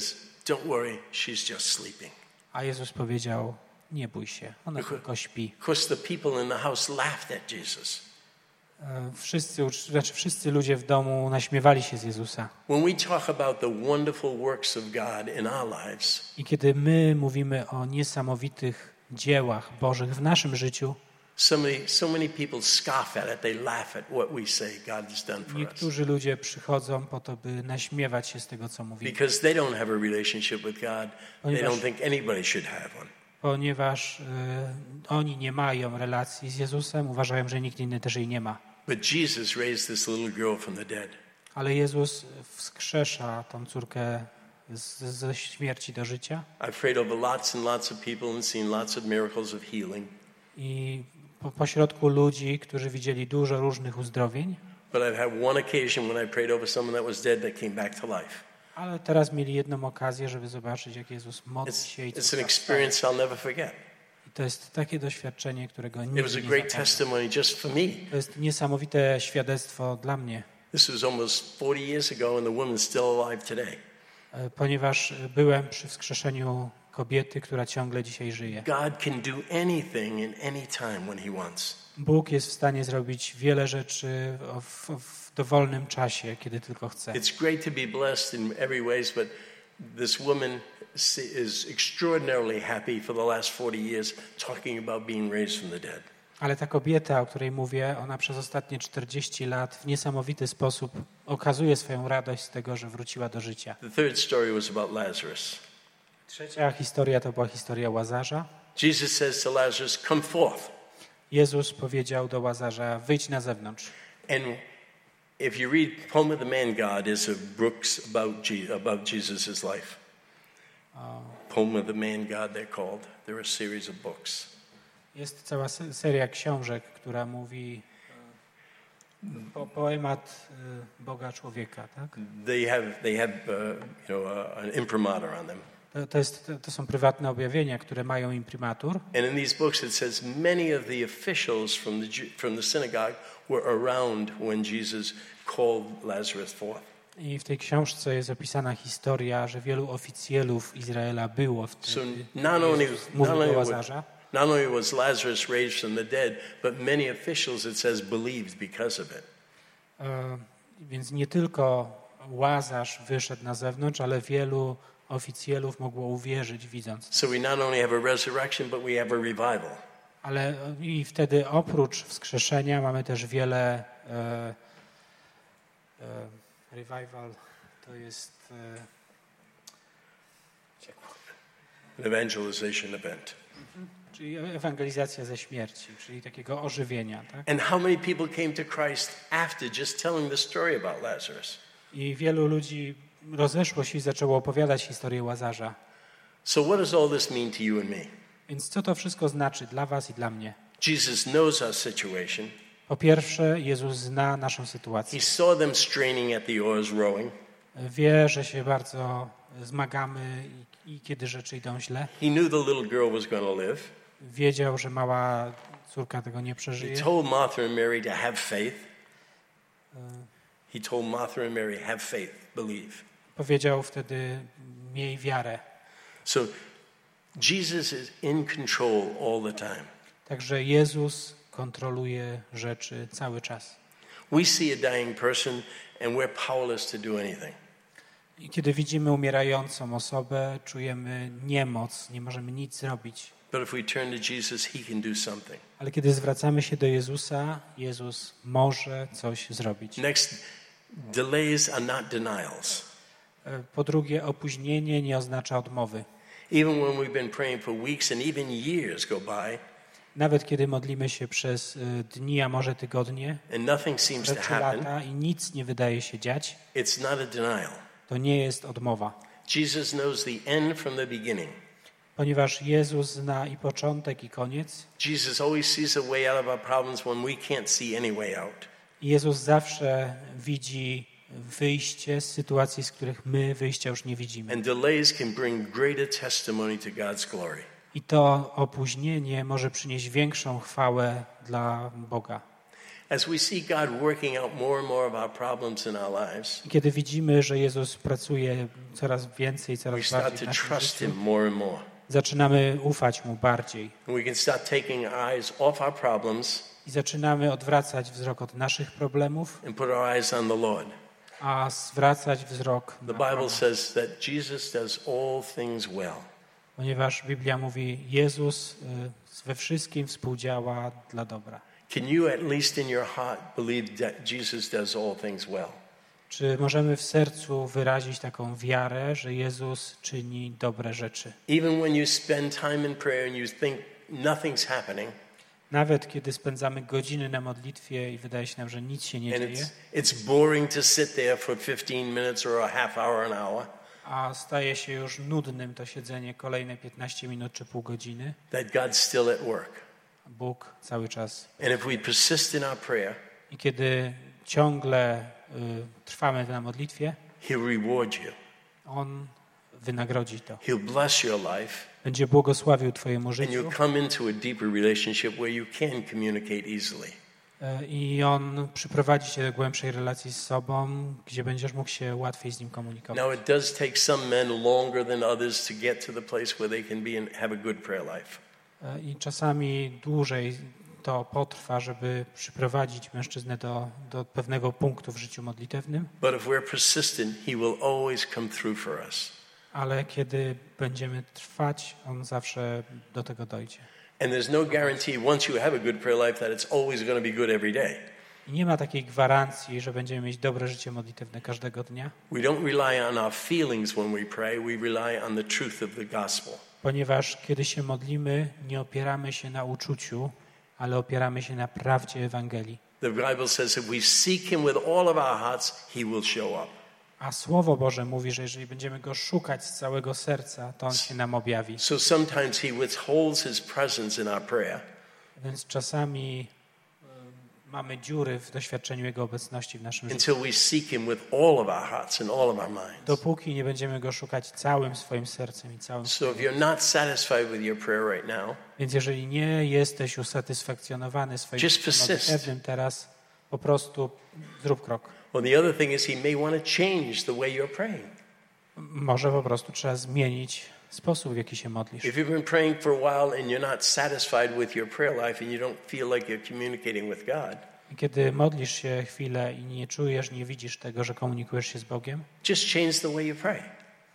don't worry, she's just sleeping. A Jezus powiedział, nie bój się, ona Because- tylko śpi. Because the people in the house laughed at Jesus. E, Wszyscy, ucz- znaczy wszyscy ludzie w domu naśmiewali się z Jezusa. When we talk about the wonderful works of God in our lives, I kiedy my mówimy o niesamowitych dziełach Bożych w naszym życiu, so many, so many people scoff at it. They laugh at what we say God has done for us. niektórzy ludzie przychodzą po to, by naśmiewać się z tego, co mówimy. Because they don't have a relationship with God. They Ponieważ- don't think anybody should have one. Ponieważ e, oni nie mają relacji z Jezusem, uważają, że nikt inny też jej nie ma. But Jesus raised this little girl from the dead. Ale Jezus wskrzesza tą córkę z, ze śmierci do życia I've prayed over lots and lots of people and seen lots of miracles of healing. i po, pośrodku ludzi, którzy widzieli dużo różnych uzdrowień, But I've had one occasion when I prayed over someone that was dead that came back to life. ale teraz mieli jedną okazję, żeby zobaczyć, jak Jezus modli It's, się i it's an córka experience I'll never forget. I to jest takie doświadczenie, którego It was nigdy a nie great zapomnę. testimony just for me. To jest niesamowite świadectwo dla mnie, This was almost forty years ago, and the woman's still alive today. e, ponieważ byłem przy wskrzeszeniu kobiety, która ciągle dzisiaj żyje. God can do anything in any time when He wants. Bóg jest w stanie zrobić wiele rzeczy w, w, w dowolnym czasie, kiedy tylko chce. It's great to be blessed in every ways, but this woman is extraordinarily happy for the last forty years talking about being raised from the dead. Ale ta kobieta, o której mówię, ona przez ostatnie czterdzieści lat w niesamowity sposób okazuje swoją radość z tego, że wróciła do życia. The third story was about Lazarus. Trzecia historia to była historia Łazarza. Jesus says to Lazarus, come forth. Jezus powiedział do Łazarza, wyjdź na zewnątrz. And if you read Poem of the Man God is a books about, Je- about Jesus' life. Poem of the Man God they're called. They're a series of books. Jest cała se- seria książek, która mówi e, po, poemat e, Boga człowieka. Tak? They have, they have uh, you know, uh, an imprimatur on them. To, to, jest, to są prywatne objawienia, które mają imprimatur. And in these books it says many of the officials from the, Ju- from the synagogue were around when Jesus called Lazarus forth. I w tej książce jest opisana historia, że wielu oficjelów Izraela było So wtedy. not only, Jezus not mówił do only, Łazarza. was, not only was Lazarus raised from the dead, but many officials, it says, believed because of it. E, Więc nie tylko Łazarz wyszedł na zewnątrz, ale wielu oficjelów mogło uwierzyć, widząc. So we not only have a resurrection, but we have a revival. Ale e, i wtedy oprócz wskrzeszenia mamy też wiele e, e, revival, to jest e, An evangelization event. czyli ewangelizacja ze śmierci, czyli takiego ożywienia. Tak? And how many people came to Christ after just telling the story about Lazarus? I wielu ludzi rozeszło się i zaczęło opowiadać historię Łazarza. So what does all this mean to you and me? Więc co to wszystko znaczy dla was i dla mnie? Jesus knows our situation. Po pierwsze, Jezus zna naszą sytuację. He saw them straining at the oars rowing. Wie, że się bardzo zmagamy i, i kiedy rzeczy idą źle. He knew the little girl was going to live. Wiedział, że mała córka tego nie He przeżyje. told Martha and Mary to have faith. He told Martha and Mary, have faith, believe. Powiedział wtedy, miej wiarę. So Jesus is in control all the time. Także Jezus kontroluje rzeczy cały czas. We see a dying person and we're powerless to do anything. I kiedy widzimy umierającą osobę, czujemy niemoc, nie możemy nic zrobić. But if we turn to Jesus, he can do something. Ale kiedy zwracamy się do Jezusa, Jezus może coś zrobić. Next, delays are not denials. E, Po drugie, opóźnienie nie oznacza odmowy. Even when we've been praying for weeks and even years go by Nawet kiedy modlimy się przez e, dni, a może tygodnie, and nothing seems to czy happen, lata i nic nie wydaje się dziać, it's not a denial. to nie jest odmowa. Jesus knows the end from the beginning. Ponieważ Jezus zna i początek, i koniec. Jesus always sees a way out of our problems when we can't see any way out. Jezus zawsze widzi wyjście z sytuacji, z których my wyjścia już nie widzimy. And delays can bring greater testimony to God's glory. I to opóźnienie może przynieść większą chwałę dla Boga. As we see God working out more and more of our problems in our lives, Kiedy widzimy, że Jezus pracuje coraz więcej, we coraz start bardziej to w naszym trust życiu, Him more and more. zaczynamy ufać Mu bardziej And we can start taking our eyes off our problems i zaczynamy odwracać wzrok od naszych problemów, and put our eyes on the Lord. a zwracać wzrok The na Bible Pana. says that Jesus does all things well. Ponieważ Biblia mówi, Jezus y, we wszystkim współdziała dla dobra. Can you at least in your heart believe that Jesus does all things well? Czy możemy w sercu wyrazić taką wiarę, że Jezus czyni dobre rzeczy? Even when you spend time in prayer and you think nothing's happening, Nawet kiedy spędzamy godziny na modlitwie i wydaje się nam, że nic się nie and dzieje, it's, it's boring to sit there for fifteen minutes or a half hour, an hour, a staje się już nudnym to siedzenie kolejne piętnaście minut czy pół godziny, that God's still at work. Bóg cały czas. And if we persist in our prayer, I kiedy ciągle y, trwamy na modlitwie, He'll reward you. On wynagrodzi to. He'll bless your life, Będzie błogosławił Twojemu and życiu you'll come into a deeper relationship where you can communicate easily. y, i On przyprowadzi Cię do głębszej relacji z sobą, gdzie będziesz mógł się łatwiej z Nim komunikować. Now, it does take some men longer than others to get to the place where they can be and have a good prayer life. Y, I czasami dłużej to potrwa, żeby przyprowadzić mężczyznę do, do pewnego punktu w życiu modlitewnym, But if we're persistent, He will always come through for us. ale kiedy będziemy trwać, On zawsze do tego dojdzie. And there's no guarantee once you have a good prayer life that it's always going to be good every day. I nie ma takiej gwarancji, że będziemy mieć dobre życie modlitewne każdego dnia, We don't rely on our feelings when we pray, we rely on the truth of the gospel. ponieważ kiedy się modlimy, nie opieramy się na uczuciu, ale opieramy się na prawdzie Ewangelii. The Bible says if we seek Him with all of our hearts, He will show up. A Słowo Boże mówi, że jeżeli będziemy Go szukać z całego serca, to On się nam objawi. So sometimes He withholds His presence in our prayer Więc czasami y, mamy dziury w doświadczeniu Jego obecności w naszym życiu. until we seek Him with all of our hearts and all of our minds. Dopóki nie będziemy Go szukać całym swoim sercem i całym So if you're not satisfied with your prayer right now, Więc jeżeli nie jesteś usatysfakcjonowany swoim Just życiem persist. modlitewnym teraz, po prostu zrób krok. well, the other thing is He may want to change the way you're praying. Może po prostu trzeba zmienić sposób, w jaki się modlisz. If you've been praying for a while and you're not satisfied with your prayer life and you don't feel like you're communicating with God, I kiedy modlisz się chwilę i nie czujesz, nie widzisz tego, że komunikujesz się z Bogiem, just change the way you pray.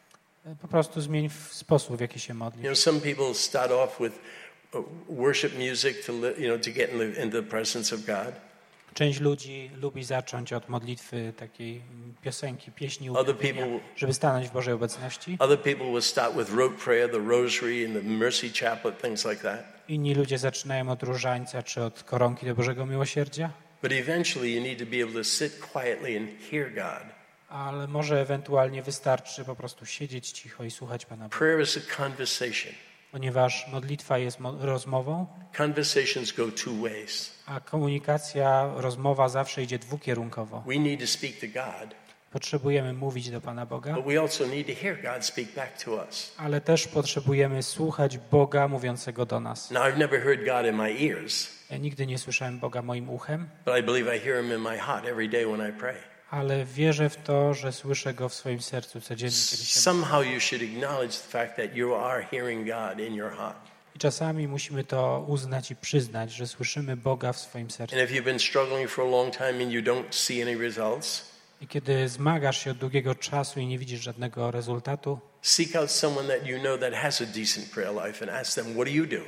po prostu zmień w sposób, w jaki się You modlisz. know, some people start off with uh, worship music to li- you know to get in the, into the presence of God. Część ludzi lubi zacząć od modlitwy takiej piosenki, pieśni Other uwielbienia, people- żeby stanąć w Bożej obecności. Other people will start with rote prayer, the rosary and the mercy chaplet, things like that. Inni ludzie zaczynają od różańca czy od koronki do Bożego Miłosierdzia. But eventually you need to be able to sit quietly and hear God. Ale może ewentualnie wystarczy po prostu siedzieć cicho i słuchać Pana Boga. Prayer is a conversation. Ponieważ modlitwa jest mo- rozmową, Conversations go two ways. a komunikacja, rozmowa zawsze idzie dwukierunkowo. We need to speak to God, Potrzebujemy mówić do Pana Boga, but we also need to hear God speak back to us. ale też potrzebujemy słuchać Boga mówiącego do nas. Now, I've never heard God in my ears, Ja nigdy nie słyszałem Boga moim uchem, but I believe I hear Him in my heart every day when I pray. ale wierzę w to, że słyszę Go w swoim sercu codziennie, kiedy się modlę. Somehow you should acknowledge the fact that you are hearing God in your heart. I czasami musimy to uznać i przyznać, że słyszymy Boga w swoim sercu. And if you've been struggling for a long time and you don't see any results, I kiedy zmagasz się od długiego czasu i nie widzisz żadnego rezultatu, seek out someone that you know that has a decent prayer life and ask them, what do you do?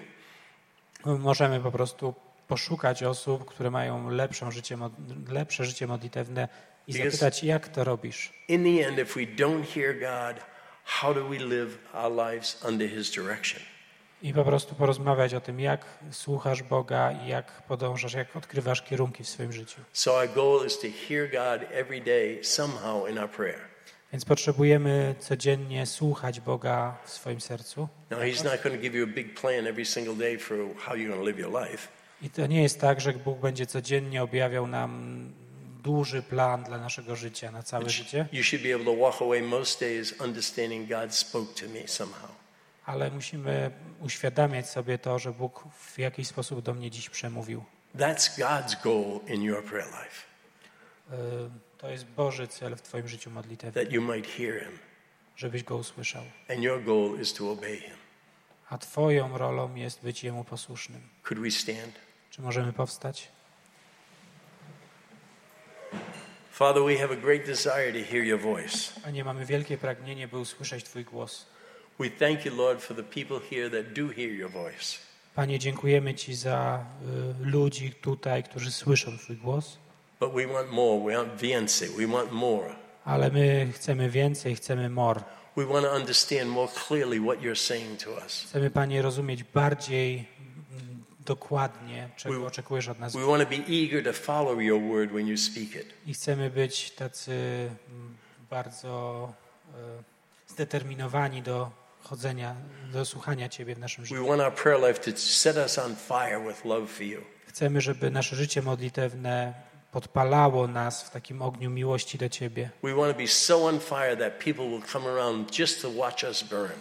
możemy po prostu poszukać osób, które mają lepszą życie, mod- lepsze życie modlitewne i Because- zapytać, jak to robisz. In the end, if we don't hear God, how do we live our lives under His direction? I po prostu porozmawiać o tym, jak słuchasz Boga i jak podążasz, jak odkrywasz kierunki w swoim życiu. So our goal is to hear God every day somehow in our prayer. Więc potrzebujemy codziennie słuchać Boga w swoim sercu. Now, He's not going to give you a big plan every single day for how you're going to live your life. I to nie jest tak, że Bóg będzie codziennie objawiał nam duży plan dla naszego życia, na całe życie, You should be able to walk away most days understanding God spoke to me somehow. ale musimy uświadamiać sobie to, że Bóg w jakiś sposób do mnie dziś przemówił. That's God's goal in your prayer life. To jest Boży cel w twoim życiu modlitewnym. That you might hear him. Żebyś go usłyszał. And your goal is to obey him. A twoją rolą jest być jemu posłusznym. Could we stand? Czy możemy powstać? Father, we have a great desire to hear your voice. Panie, mamy wielkie pragnienie, by usłyszeć twój głos. We thank you, Lord, for the people here that do hear your voice. Panie, dziękujemy ci za y, ludzi tutaj, którzy słyszą twój głos. But we want more. We want więcej. We want more. Ale my chcemy więcej, chcemy more. We want to understand more clearly what you're saying to us. Chcemy, Panie, rozumieć bardziej mm, dokładnie, czego We- oczekujesz od nas. We want to be eager to follow your word when you speak it. I chcemy być tacy mm, bardzo y, zdeterminowani do chodzenia, do słuchania Ciebie w naszym We życiu. want our prayer life to set us on fire with love for you. Chcemy, żeby nasze życie modlitewne podpalało nas w takim ogniu miłości do Ciebie. We want to be so on fire that people will come around just to watch us burn.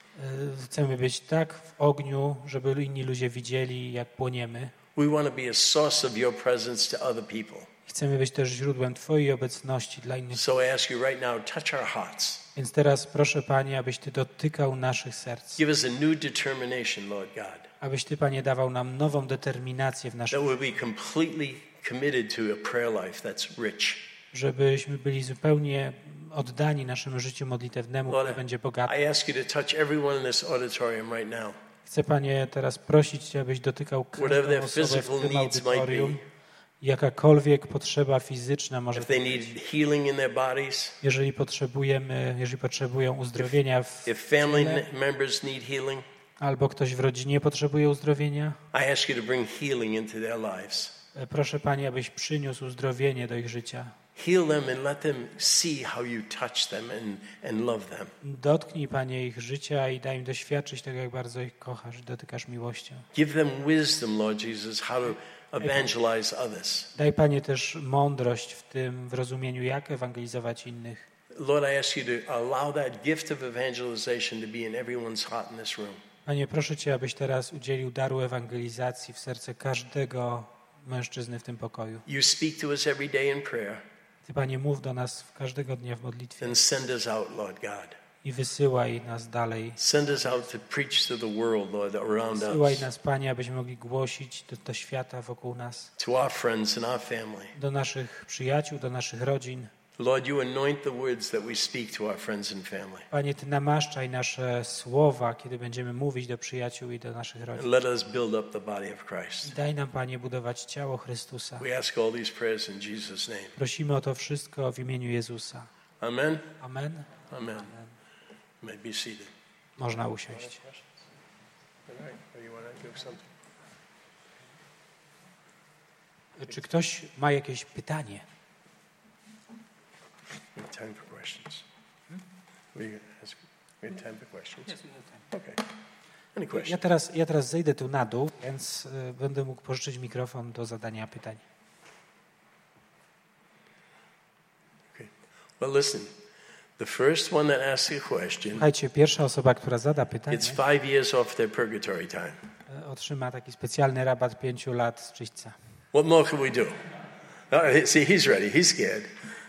Y, Chcemy być tak w ogniu, żeby inni ludzie widzieli, jak płoniemy. We want to be a source of your presence to other people. Chcemy być też źródłem Twojej obecności dla innych. So I ask you right now, touch our hearts. Więc teraz proszę, Panie, abyś Ty dotykał naszych serc. Give us a new determination, Lord God, Abyś Ty, Panie, dawał nam nową determinację w that naszym, we'll be completely committed to a prayer life that's rich. żebyśmy byli zupełnie oddani naszemu życiu modlitewnemu, które Lord, będzie bogate. I ask you to touch everyone in this auditorium right now. Chcę, Panie, teraz prosić Cię, abyś dotykał Whatever każdą their osobę w physical tym needs might audytorium. be. Jakakolwiek potrzeba fizyczna może If they need healing in their bodies, jeżeli potrzebujemy, jeżeli potrzebują uzdrowienia w if family ciele, n- members need healing, albo ktoś w rodzinie potrzebuje uzdrowienia, I ask you to bring healing into their lives. e, proszę, Panie, abyś przyniósł uzdrowienie do ich życia. Heal them and let them see how you touch them and, and love them. Dotknij, Panie, ich życia i daj im doświadczyć tego, jak bardzo ich kochasz i dotykasz miłością. Give them wisdom, Lord Jesus, how to evangelize others. Daj, Panie, też mądrość w tym, w rozumieniu, jak ewangelizować innych. Lord, I ask you to allow that gift of evangelization to be in everyone's heart in this room. Panie, proszę Cię, abyś teraz udzielił daru ewangelizacji w serce każdego mężczyzny w tym pokoju. You speak to us every day in prayer, Ty, Panie, mów do nas każdego dnia w modlitwie then send us out, Lord God. i wysyłaj nas dalej. Send us out to preach to the world, Lord, around Wysyłaj us, nas, Panie, abyśmy mogli głosić do, do świata wokół nas, to our friends and our family. do naszych przyjaciół, do naszych rodzin. Lord, you anoint the words that we speak to our friends and family. Panie, Ty namaszczaj nasze słowa, kiedy będziemy mówić do przyjaciół i do naszych And rodzin. let us build up the body of Christ. Daj nam, Panie, budować ciało Chrystusa. We ask all these prayers in Jesus' name. Prosimy o to wszystko w imieniu Jezusa. Amen. Amen. Amen. You may be seated. Można usiąść. Czy ktoś ma jakieś pytanie? We have time for questions. We ask- we have time for questions. Okay. Any Ja questions? teraz, ja teraz zejdę tu na dół, więc y, będę mógł pożyczyć mikrofon do zadania pytań. Okay. Well, listen. The first one that asks a question Słuchajcie, pierwsza osoba, która zada pytanie, gets five years off their purgatory time. y, otrzyma taki specjalny rabat pięciu lat z czyśćca. What more can we do? Oh, see, he's ready. He's scared.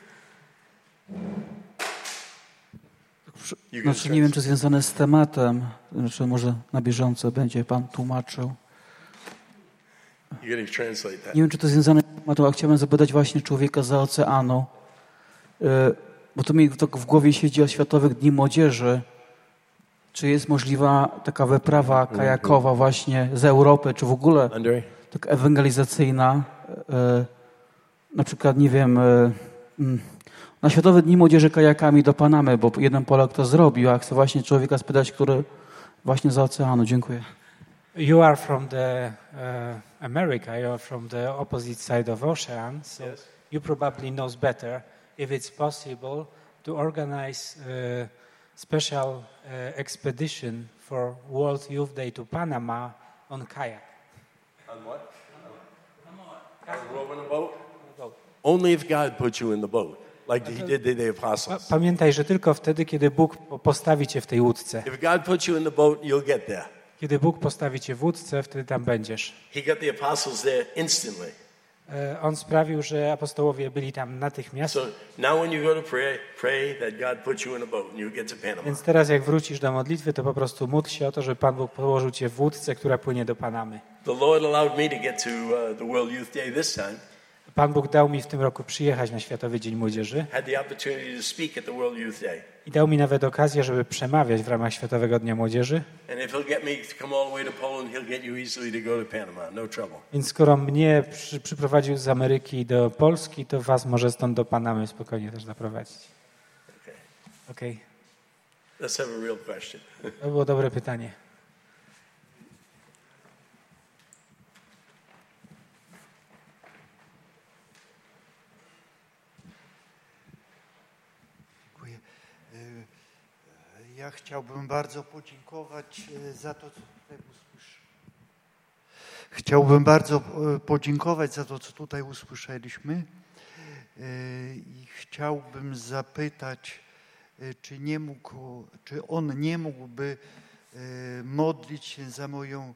You can Znaczy, nie wiem, czy związane z tematem, znaczy może na bieżąco będzie Pan tłumaczył. You're going to translate that. Nie wiem, czy to związane z tematem, a chciałbym zapytać właśnie człowieka za oceanu, y, bo to mi tak w głowie siedzi o Światowych Dni Młodzieży. Czy jest możliwa taka wyprawa kajakowa właśnie z Europy, czy w ogóle Andre? taka ewangelizacyjna, y, na przykład, nie wiem, y, mm, na Światowe Dni Młodzieży kajakami do Panamy, bo jeden Polak to zrobił, a chcę właśnie człowieka spytać, który właśnie za oceanu. Dziękuję. You are from the uh, America, you are from the opposite side of ocean, so Yes. you probably knows better if it's possible to organize a special uh, expedition for World Youth Day to Panama on kayak. On what? On rowing a boat? Only if God puts you in the boat. like he did to the apostles. Pamiętaj, że tylko wtedy, kiedy Bóg postawi cię w tej łódce. If God puts you in the boat, you'll get there. Kiedy Bóg postawi cię w łódce, wtedy tam będziesz. He got the apostles there instantly. On sprawił, że apostołowie byli tam natychmiast. So now when you go to pray, pray that God puts you in a boat and you get to Panama. Więc teraz jak wrócisz do modlitwy, to po prostu módl się o to, żeby Pan Bóg położył cię w łódce, która płynie do Panamy. The Lord allowed me to get to uh, the World Youth Day this time. Pan Bóg dał mi w tym roku przyjechać na Światowy Dzień Młodzieży. Had the opportunity to speak at the World Youth Day. I dał mi nawet okazję, żeby przemawiać w ramach Światowego Dnia Młodzieży. And if he'll get me to come all the way to Poland, he'll get you easily to go to Panama. No trouble. Więc skoro mnie przy, przyprowadził z Ameryki do Polski, to was może stąd do Panamy spokojnie też zaprowadzić. Okay. Okej. Let's have a real question. To było dobre pytanie. Ja chciałbym bardzo podziękować za to, co tutaj usłyszeliśmy. Chciałbym bardzo podziękować za to, co tutaj usłyszeliśmy i chciałbym zapytać, czy nie mógł, czy on nie mógłby modlić się za moją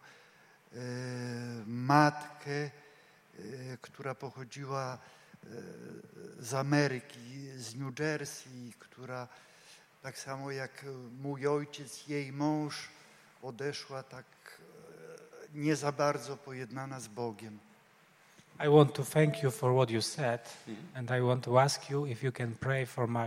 matkę, która pochodziła z Ameryki, z New Jersey, która tak samo jak mój ojciec, jej mąż, odeszła tak nie za bardzo pojednana z Bogiem. I want to thank you for what you said, and I want to ask you if you can pray for my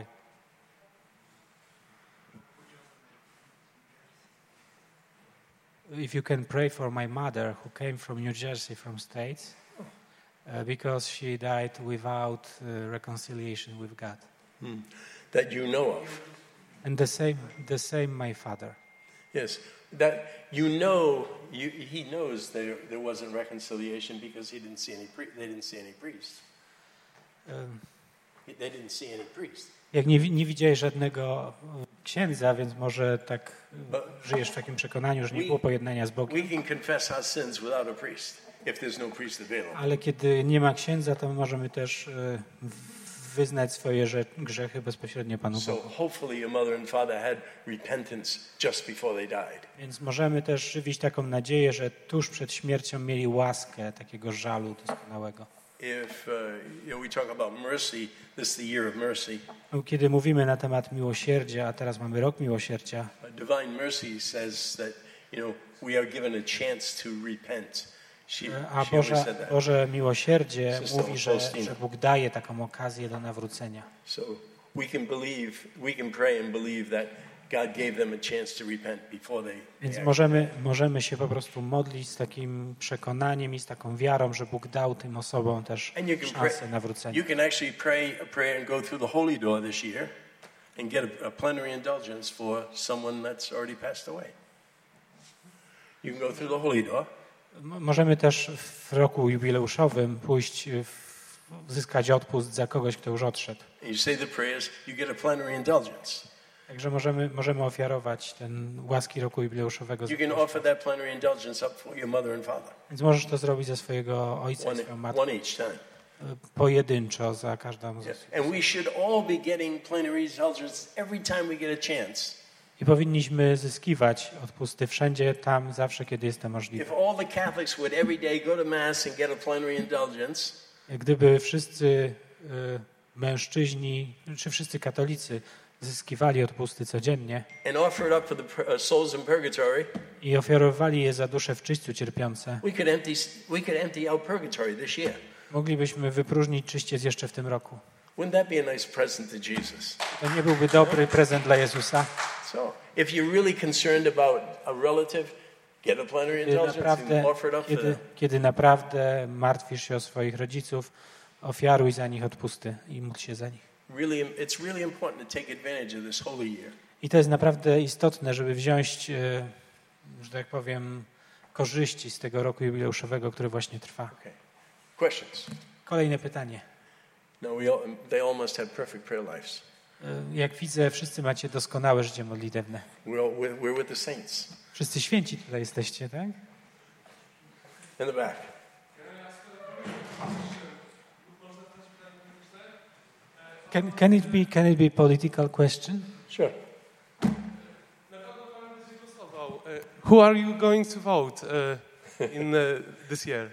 if you can pray for my mother who came from New Jersey from States, uh, because she died without uh, reconciliation with God. Hmm. That you know of. And the same, the same my father. Yes, that you know, you, he knows there there wasn't reconciliation because he didn't see any. Pri- they didn't see any priest. Um, they didn't see any priest. Jak nie, nie widziałeś żadnego księdza, więc może tak But żyjesz w takim przekonaniu, że nie było pojednania z Bogiem. We can confess our sins without a priest if there's no priest available. Ale kiedy nie ma księdza, to my możemy też wyznać swoje grzechy bezpośrednio Panu Bogu. So hopefully your mother and father had repentance just before they died. Więc możemy też żywić taką nadzieję, że tuż przed śmiercią mieli łaskę takiego żalu doskonałego. If uh, you know, we talk about mercy, this is the year of mercy. Kiedy mówimy na temat miłosierdzia, a teraz mamy rok miłosierdzia. Divine mercy says that, you know, we are given a chance to repent. She, a she Boże, always said that. Boże miłosierdzie Sister mówi, że, że Bóg daje taką okazję do nawrócenia. So we can believe, we can pray and believe that God gave them a chance to repent before they. Więc możemy, możemy się po prostu modlić z takim przekonaniem i z taką wiarą, że Bóg dał tym osobom też szansę nawrócenia. You can actually pray a prayer and go through the holy door this year and get a, a plenary indulgence for someone that's already passed away. You can go through the holy door. Możemy też w roku jubileuszowym pójść, w, zyskać odpust za kogoś, kto już odszedł. And you say the prayers, you get a plenary indulgence. Także możemy, możemy ofiarować ten łaski roku jubileuszowego. You can offer that plenary indulgence up for your mother and father. Więc możesz to zrobić za swojego ojca i swoją matkę. One each time. Pojedynczo za każdą z osób. And we should all be getting plenary indulgence every time we get a chance. I powinniśmy zyskiwać odpusty wszędzie, tam, zawsze, kiedy jest to możliwe. If all the Catholics would every day go to mass and get a plenary indulgence, gdyby wszyscy y, mężczyźni, czy wszyscy katolicy zyskiwali odpusty codziennie and offer it up for the souls in purgatory, i ofiarowali je za dusze w czyściu cierpiące, we could empty, we could empty out purgatory this year. Moglibyśmy wypróżnić czyściec jeszcze w tym roku. Wouldn't that be a nice present to Jesus? To nie byłby dobry prezent dla Jezusa? So, if you're really concerned about a relative, get a plenary indulgence and offer it up for them. Kiedy, kiedy naprawdę martwisz się o swoich rodziców, ofiaruj za nich odpusty i módl się za nich. Really, it's really important to take advantage of this holy year. I to jest naprawdę istotne, żeby wziąć, że tak powiem, korzyści z tego roku jubileuszowego, który właśnie trwa. Okay. Questions? Kolejne pytanie. No, we all, they all must have perfect prayer lives. Jak widzę, wszyscy macie doskonałe życie modlitewne. We're, all, we're, we're with the saints. Wszyscy święci tutaj jesteście, tak? In the back. Can, can it be can it be political question? Sure. Who are you going to vote uh, in uh, this year?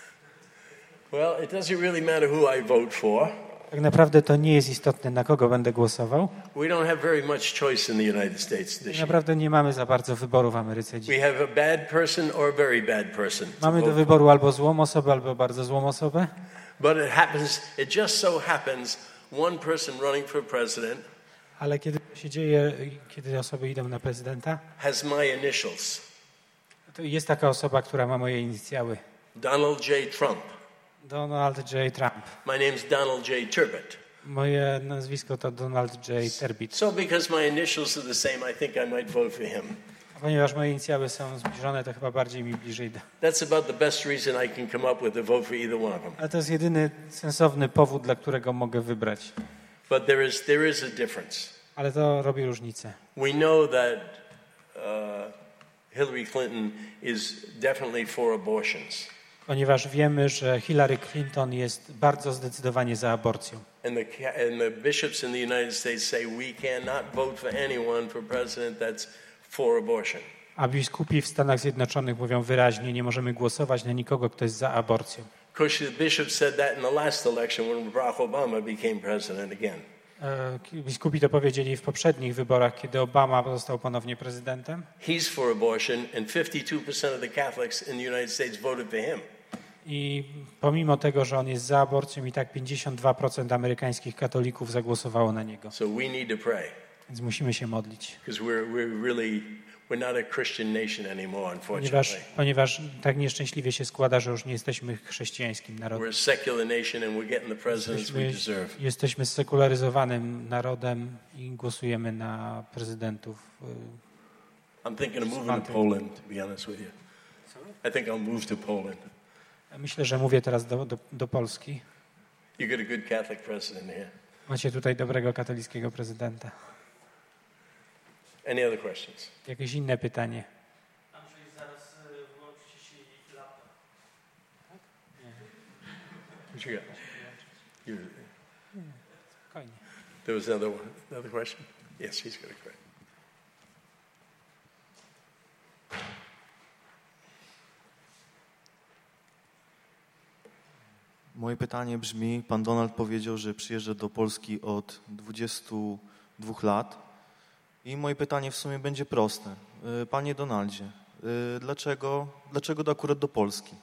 Well, it doesn't really matter who I vote for. Tak naprawdę to nie jest istotne, na kogo będę głosował. We don't have very much choice in the United States this Tak year. naprawdę nie mamy za bardzo wyboru w Ameryce dziś. We have a bad person or a very bad person. to Mamy do vote. wyboru albo złą osobę, albo bardzo złą osobę. But it happens, it just so happens, one person running for president Ale kiedy to się dzieje, kiedy osoby idą na prezydenta, has my initials. to jest taka osoba, która ma moje inicjały. Donald J. Trump. Donald J. Trump. My name's Donald J. Turbot. Moje nazwisko to Donald J. Terbit. So because my initials are the same, I think I might vote for him. A ponieważ moje inicjały są zbliżone, to chyba bardziej mi bliżej do... That's about the best reason I can come up with to vote for either one of them. Ale to jest jedyny sensowny powód, dla którego mogę wybrać. But there is, there is a difference. Ale to robi różnicę. We know that uh, Hillary Clinton is definitely for abortions. Ponieważ wiemy, że Hillary Clinton jest bardzo zdecydowanie za aborcją. And the, and the bishops in the United States say we cannot vote for anyone for president that's for abortion. A biskupi w Stanach Zjednoczonych mówią wyraźnie, nie możemy głosować na nikogo, kto jest za aborcją. Of course, the bishop said that in the last election when Barack Obama became president again. E, Biskupi to powiedzieli w poprzednich wyborach, kiedy Obama został ponownie prezydentem. He's for abortion, and fifty-two percent of the Catholics in the United States voted for him. I pomimo tego, że on jest za aborcją, i tak pięćdziesiąt dwa procent amerykańskich katolików zagłosowało na niego. So we need to pray, Więc musimy się modlić. because we're we're really we're not a Christian nation anymore, Ponieważ, unfortunately. ponieważ tak nieszczęśliwie się składa, że już nie jesteśmy chrześcijańskim narodem. We're a secular nation, and we're getting the presidents we Jesteśmy, deserve. jesteśmy sekularyzowanym narodem i głosujemy na prezydentów. I'm thinking of moving to Poland, to be honest with you. I think I'll move to Poland. Myślę, że mówię teraz do, do, do Polski. You got a good Catholic president here. Macie tutaj dobrego katolickiego prezydenta. Any other questions? Jakieś inne pytanie? What you got? You, Spokojnie. there was another one, another question? Yes, he's got a question. Moje pytanie brzmi, pan Donald powiedział, że przyjeżdża do Polski od dwudziestu dwóch lat i moje pytanie w sumie będzie proste. Panie Donaldzie, dlaczego, dlaczego do akurat do Polski?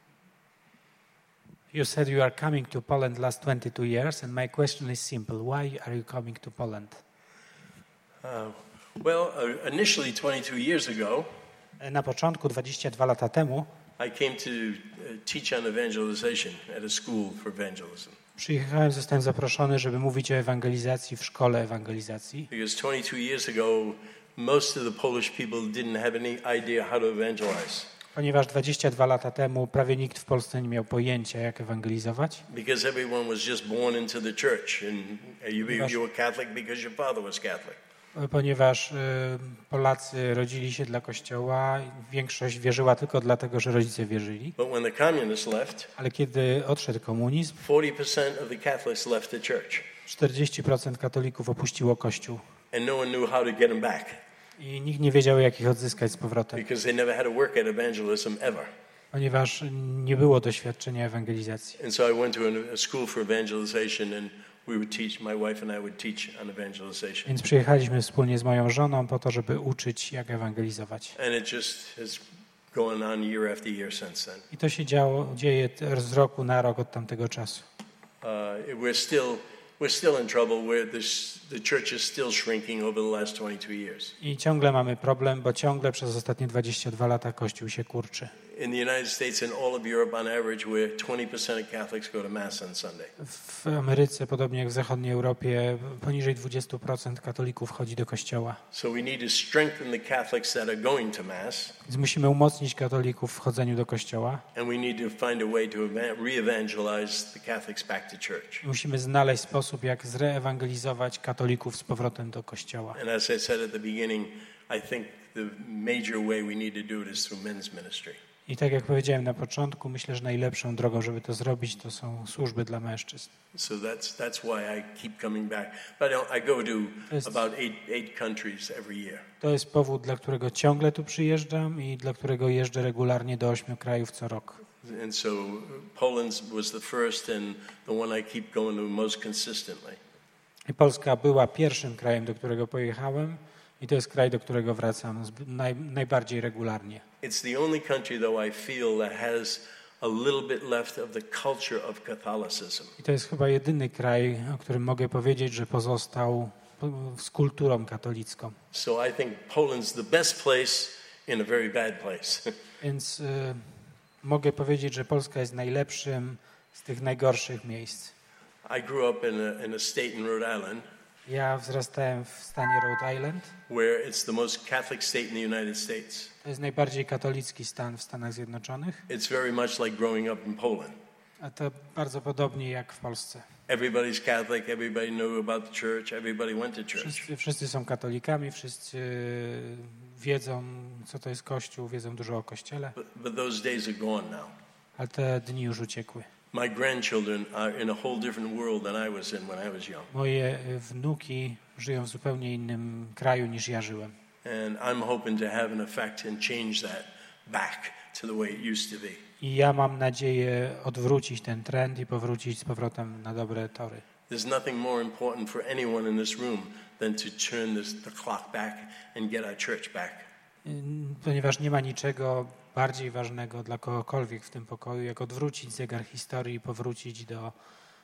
You said you are coming to Poland last twenty-two years, and my question is simple. Why are you coming to Poland? Uh, well, uh, initially twenty-two years ago, Na początku, dwadzieścia dwa lata temu, I came to uh, teach on evangelization at a school for evangelism. przyjechałem, zostałem zaproszony, żeby mówić o ewangelizacji w szkole ewangelizacji. Because twenty-two years ago, most of the Polish people didn't have any idea how to evangelize. Ponieważ dwadzieścia dwa lata temu prawie nikt w Polsce nie miał pojęcia, jak ewangelizować. Because everyone was just born into the church, and you, you were Catholic because your father was Catholic. Ponieważ y, Polacy rodzili się dla Kościoła, większość wierzyła tylko dlatego, że rodzice wierzyli. But when the communists left, Ale kiedy odszedł komunizm, forty percent of the Catholics left the church, czterdzieści procent katolików opuściło Kościół. and no one knew how to get them back I nikt nie wiedział, jak ich odzyskać z powrotem. because they never had to work at evangelism ever. Ponieważ nie było doświadczenia ewangelizacji. And so I went to a school for evangelization, and we would teach, my wife and I would teach on evangelization. Więc przyjechaliśmy wspólnie z moją żoną po to, żeby uczyć, jak ewangelizować. And it just has gone on year after year since then. I to się działo, dzieje z roku na rok od tamtego czasu. Uh, we're still we're still in trouble where this, the church is still shrinking over the last twenty-two years. I ciągle mamy problem, bo ciągle przez ostatnie dwadzieścia dwa lata Kościół się kurczy. In the United States and all of Europe, on average, where twenty percent of Catholics go to Mass on Sunday. W Ameryce, podobnie jak w zachodniej Europie, poniżej dwadzieścia procent katolików chodzi do kościoła. So we need to strengthen the Catholics that are going to Mass, Więc musimy umocnić katolików w chodzeniu do kościoła. and we need to find a way to eva- re-evangelize the Catholics back to church. Musimy znaleźć sposób, jak zreewangelizować katolików z powrotem do kościoła. And as I said at the beginning, I think the major way we need to do it is through men's ministry. I tak jak powiedziałem na początku, myślę, że najlepszą drogą, żeby to zrobić, to są służby dla mężczyzn. So that's that's why I keep coming back. But I, don't, I go to Jest- about eight eight countries every year. To jest powód, dla którego ciągle tu przyjeżdżam i dla którego jeżdżę regularnie do ośmiu krajów co rok. And so uh, Poland was the first and the one I keep going to most consistently. I Polska była pierwszym krajem, do którego pojechałem i to jest kraj, do którego wracam zb- naj, najbardziej regularnie. It's the only country, though, I feel that has a little bit left of the culture of Catholicism. I to jest chyba jedyny kraj, o którym mogę powiedzieć, że pozostał po- z kulturą katolicką. So I think Poland's the best place in a very bad place. Więc y, mogę powiedzieć, że Polska jest najlepszym z tych najgorszych miejsc. I grew up in a, in a state in Rhode Island Ja wzrastałem w stanie Rhode Island. where it's the most Catholic state in the United States. To jest najbardziej katolicki stan w Stanach Zjednoczonych. It's very much like growing up in Poland. A to bardzo podobnie jak w Polsce. Everybody's Catholic, everybody knew about the church, everybody went to church. Wszyscy, wszyscy są katolikami, wszyscy wiedzą, co to jest Kościół, wiedzą dużo o Kościele, But, but those days are gone now. ale te dni już uciekły. My grandchildren are in a whole different world than I was in when I was young. Moje y, wnuki żyją w zupełnie innym kraju niż ja żyłem. And I'm hoping to have an effect and change that back to the way it used to be. I ja mam nadzieję odwrócić ten trend i powrócić z powrotem na dobre tory. There's nothing more important for anyone in this room than to turn this, the clock back and get our church back. Ym, Ponieważ nie ma niczego bardziej ważnego dla kogokolwiek w tym pokoju, jak odwrócić zegar historii i powrócić do,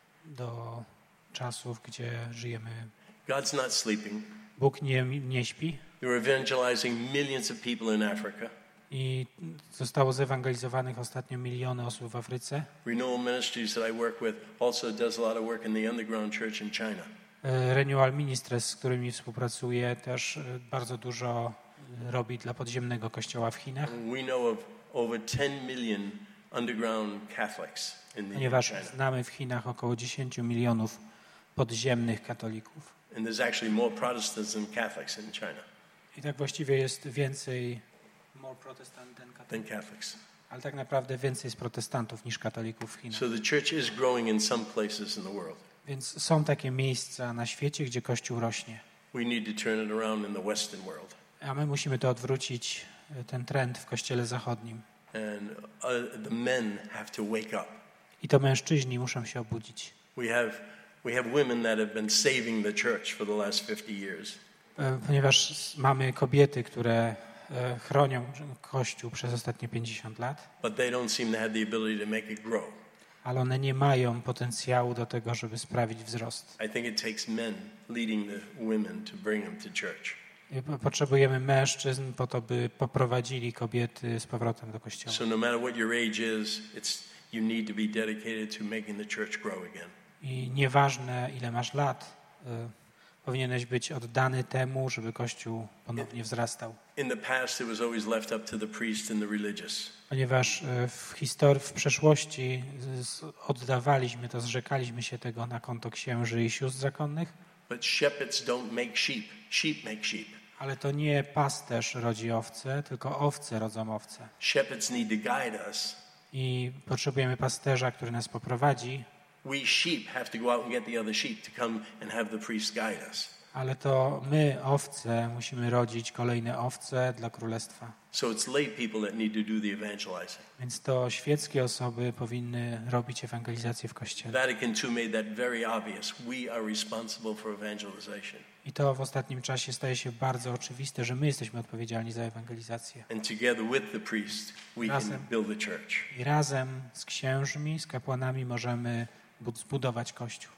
do czasów, gdzie żyjemy. God's not sleeping. Bóg nie, nie śpi You're evangelizing millions of people in Africa. i zostało zewangelizowanych ostatnio miliony osób w Afryce. Renewal Ministries that I work with also does a lot of work in the underground church in China. E, Renewal Ministries, z którymi współpracuję, też e, bardzo dużo e, robi dla podziemnego kościoła w Chinach, And we know of over ten million underground Catholics in the ponieważ China. znamy w Chinach około dziesięć milionów podziemnych katolików. And there's actually more Protestants than Catholics in China I tak właściwie jest więcej more Protestant than than Catholic, Catholics. ale tak naprawdę więcej jest protestantów niż katolików w Chinach. So the church is growing in some places in the world. Więc są takie miejsca na świecie, gdzie Kościół rośnie. We need to turn it around in the Western world. A my musimy to odwrócić, e, ten trend w Kościele Zachodnim. And uh, the men have to wake up. I to mężczyźni muszą się obudzić. We have, we have women that have been saving the church for the last fifty years. E, Ponieważ mamy kobiety, które e, chronią Kościół przez ostatnie pięćdziesiąt lat, But they don't seem to have the ability to make it grow. ale one nie mają potencjału do tego, żeby sprawić wzrost. I think it takes men leading the women to bring them to church. I po- Potrzebujemy mężczyzn po to, by poprowadzili kobiety z powrotem do Kościoła. So no matter what your age is, it's, you need to be dedicated to making the church grow again. I nieważne, ile masz lat, e, powinieneś być oddany temu, żeby Kościół ponownie wzrastał. In the past, it was always left up to the priest and the religious. Ponieważ e, w historii, w przeszłości z- oddawaliśmy to, zrzekaliśmy się tego na konto księży i sióstr zakonnych, But shepherds don't make sheep. Sheep make sheep. ale to nie pasterz rodzi owce, tylko owce rodzą owce. Shepherds need to guide us. I potrzebujemy pasterza, który nas poprowadzi, We sheep have to go out and get the other sheep to come and have the priest guide us. ale to my, owce, musimy rodzić kolejne owce dla królestwa. So it's lay people that need to do the evangelizing. Więc to świeckie osoby powinny robić ewangelizację w Kościele. Vatican two made that very obvious. We are responsible for evangelization. I to w ostatnim czasie staje się bardzo oczywiste, że my jesteśmy odpowiedzialni za ewangelizację. And together with the priest, we can Razem. build the church. I razem z księżmi, z kapłanami możemy bud- zbudować Kościół.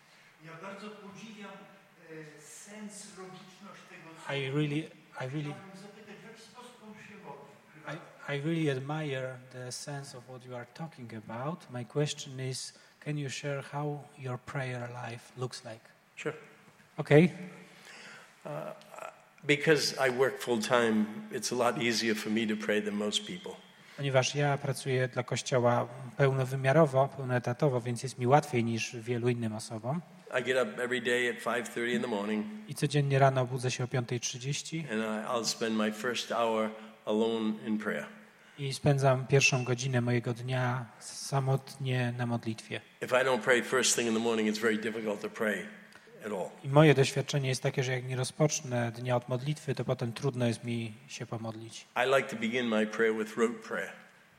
Ja bardzo podziwiam e, sens, logiczność tego. I really, I really, Chciałbym zapytać, w jaki sposób on się robi? I, I really admire the sense of what you are talking about. My question is, can you share how your prayer life looks like? Sure. Okay. Because I work full time, it's a lot easier for me to pray than most people. Ponieważ ja pracuję dla Kościoła pełnowymiarowo, pełnoetatowo, więc jest mi łatwiej niż wielu innym osobom. I get up every day at five thirty in the morning, I codziennie rano budzę się o piąta trzydzieści and I, I'll spend my first hour alone in prayer. I spędzam pierwszą godzinę mojego dnia samotnie na modlitwie. If I don't pray first thing in the morning, it's very difficult to pray at all. I moje doświadczenie jest takie, że jak nie rozpocznę dnia od modlitwy, to potem trudno jest mi się pomodlić. I like to begin my prayer with rote prayer.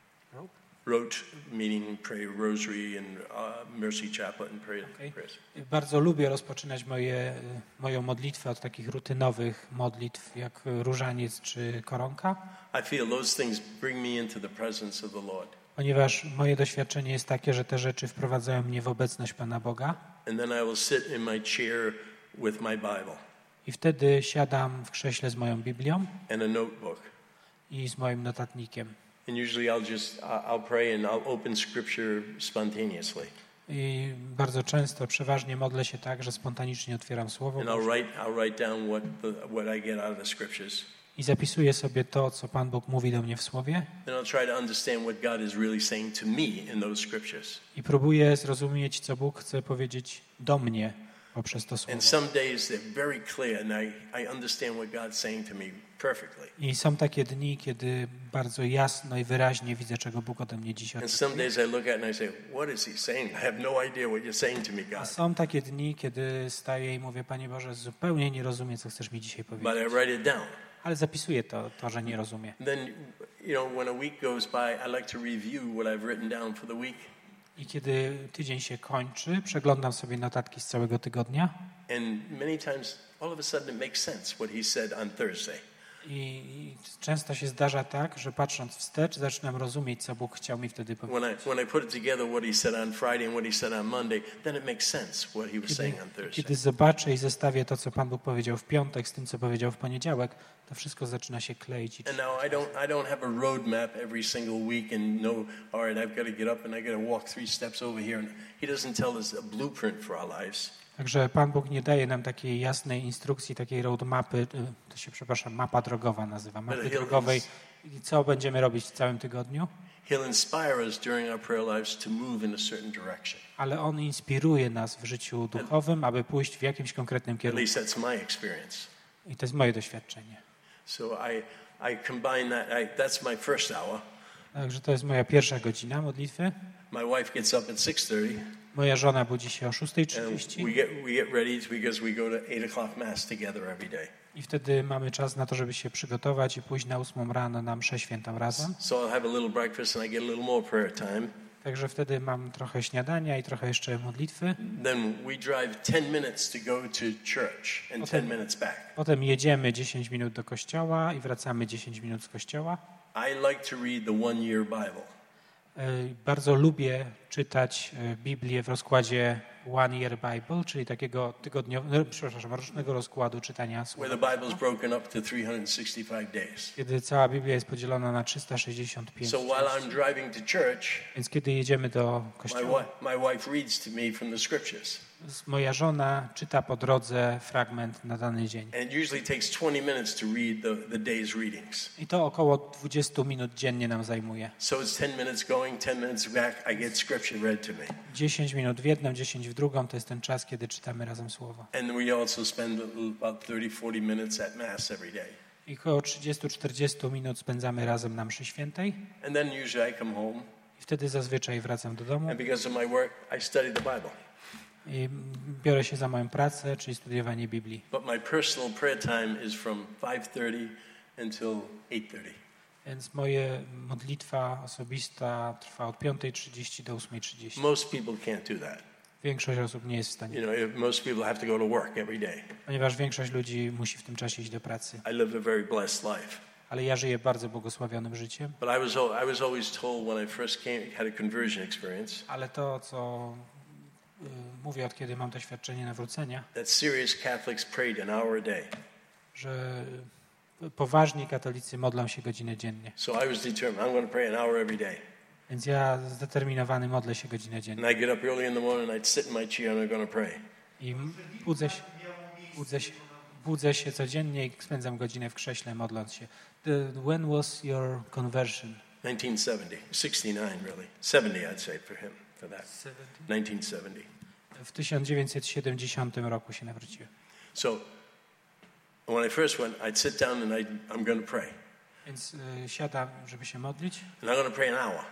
Rote meaning pray rosary and uh, mercy chaplet and pray Okay. prayers. Bardzo lubię rozpoczynać moje, moją modlitwę od takich rutynowych modlitw, jak różaniec czy koronka, I feel those things bring me into the presence of the Lord. ponieważ moje doświadczenie jest takie, że te rzeczy wprowadzają mnie w obecność Pana Boga. And then I will sit in my chair with my Bible I wtedy siadam w krześle z moją Biblią and a notebook. i z moim notatnikiem. And usually I'll just I'll pray and I'll open scripture spontaneously. I bardzo często, przeważnie modlę się tak, że spontanicznie otwieram Słowo And I'll Boże write I'll write down what the, what I get out of the scriptures. i zapisuję sobie to, co Pan Bóg mówi do mnie w Słowie And I'll try to understand what God is really saying to me in those scriptures. i próbuję zrozumieć, co Bóg chce powiedzieć do mnie poprzez to Słowo. And some days they're very clear and I, I understand what God's saying to me perfectly. I są takie dni, kiedy bardzo jasno i wyraźnie widzę, czego Bóg ode mnie dzisiaj And oczekuje. some days I look at it and I say, what is he saying? I have no idea what you're saying to me, A God. są takie dni, kiedy staję i mówię, Panie Boże, zupełnie nie rozumiem, co chcesz mi dzisiaj But I powiedzieć. write it down. Ale zapisuję to, to, że nie rozumiem. Then, you know, when a week goes by, I like to review what I've written down for the week. I kiedy tydzień się kończy, przeglądam sobie notatki z całego tygodnia And many times, all of a sudden, it makes sense what he said on Thursday. i, i często się zdarza tak, że patrząc wstecz, zaczynam rozumieć, co Bóg chciał mi wtedy When powiedzieć. I, when I put it together, what he said on Friday and what he said on Monday, then it makes sense what he was Kiedy, saying on Thursday. kiedy zobaczę i zestawię to, co Pan Bóg powiedział w piątek z tym, co powiedział w poniedziałek, to wszystko zaczyna się kleić. I And now I don't, I don't have a roadmap every single week and know, all right, I've got to get up and I got to walk three steps over here. And he doesn't tell us a blueprint for our lives. Także Pan Bóg nie daje nam takiej jasnej instrukcji, takiej roadmapy, y, to się, przepraszam, mapa drogowa nazywa, mapy drogowej, i co będziemy robić w całym tygodniu, He'll inspire us during our prayer lives to move in a certain direction. ale On inspiruje nas w życiu duchowym, aby pójść w jakimś konkretnym At kierunku. least that's my experience. I to jest moje doświadczenie. So I, I combine that. I, that's my first hour. Także to jest moja pierwsza godzina modlitwy. My wife gets up at six thirty, Moja żona budzi się o szósta and trzydzieści we get we get ready because we go to eight o'clock mass together every day. i wtedy mamy czas na to, żeby się przygotować i pójść na ósmą rano na mszę świętą razem. So I'll have a little breakfast and I get a little more prayer time. Także wtedy mam trochę śniadania i trochę jeszcze modlitwy. Then we drive ten minutes to go to church and ten minutes back. Potem jedziemy dziesięć minut do kościoła i wracamy dziesięć minut z kościoła. I like to read the one year Bible. E, Bardzo lubię czytać e, Biblię w rozkładzie One Year Bible, czyli takiego tygodniowego, przepraszam, rocznego rozkładu czytania Where słowa. the Bible is broken up to three hundred sixty-five days. Kiedy cała Biblia jest podzielona na trzysta sześćdziesiąt pięć So while I'm części. driving to church, Więc kiedy jedziemy do my, kościoła, wi- my wife reads to me from the scriptures. moja żona czyta po drodze fragment na dany dzień. And it usually takes twenty minutes to read the, the day's readings. I to około dwadzieścia minut dziennie nam zajmuje. So it's ten minutes going, ten minutes back. I get scripture read to me. dziesięć minut w jedną, dziesięć w drugą, to jest ten czas, kiedy czytamy razem słowo. And we also spend about thirty, forty minutes at Mass every day. I około trzydzieści czterdzieści minut spędzamy razem na mszy świętej. And then usually I come home, I wtedy zazwyczaj wracam do domu and because of my work, I study the Bible. i biorę się za moją pracę, czyli studiowanie Biblii. But my personal prayer time is from five thirty until eight thirty. Więc moja modlitwa osobista trwa od piąta trzydzieści do ósma trzydzieści. Most people can't do that. Większość osób nie jest w stanie, You know, if most people have to go to work every day. ponieważ większość ludzi musi w tym czasie iść do pracy. I live a very blessed life. Ale ja żyję bardzo błogosławionym życiem. But I was, al- I was always told when I first came, had a conversion experience, Ale to, co y, mówię od kiedy mam doświadczenie nawrócenia, that serious Catholics prayed an hour a day. że poważni katolicy modlą się godzinę dziennie. So I was determined, I'm going to pray an hour every day. Więc ja zdeterminowany modlę się godzinę dziennie. And I get up early in the morning, I'd sit in my chair and I'm going to pray. I budzę się, budzę się, budzę się codziennie i spędzam godzinę w krześle modląc się. The, when was your conversion? nineteen seventy, sixty-nine really. seventy I'd say for him, for that. nineteen seventy. W tysiąc dziewięćset siedemdziesiątym roku się nawróciłem. So when I first went, I'd sit down and I'd, I'm going to pray. Więc y, siadam, żeby się modlić. And I'm going to pray an hour.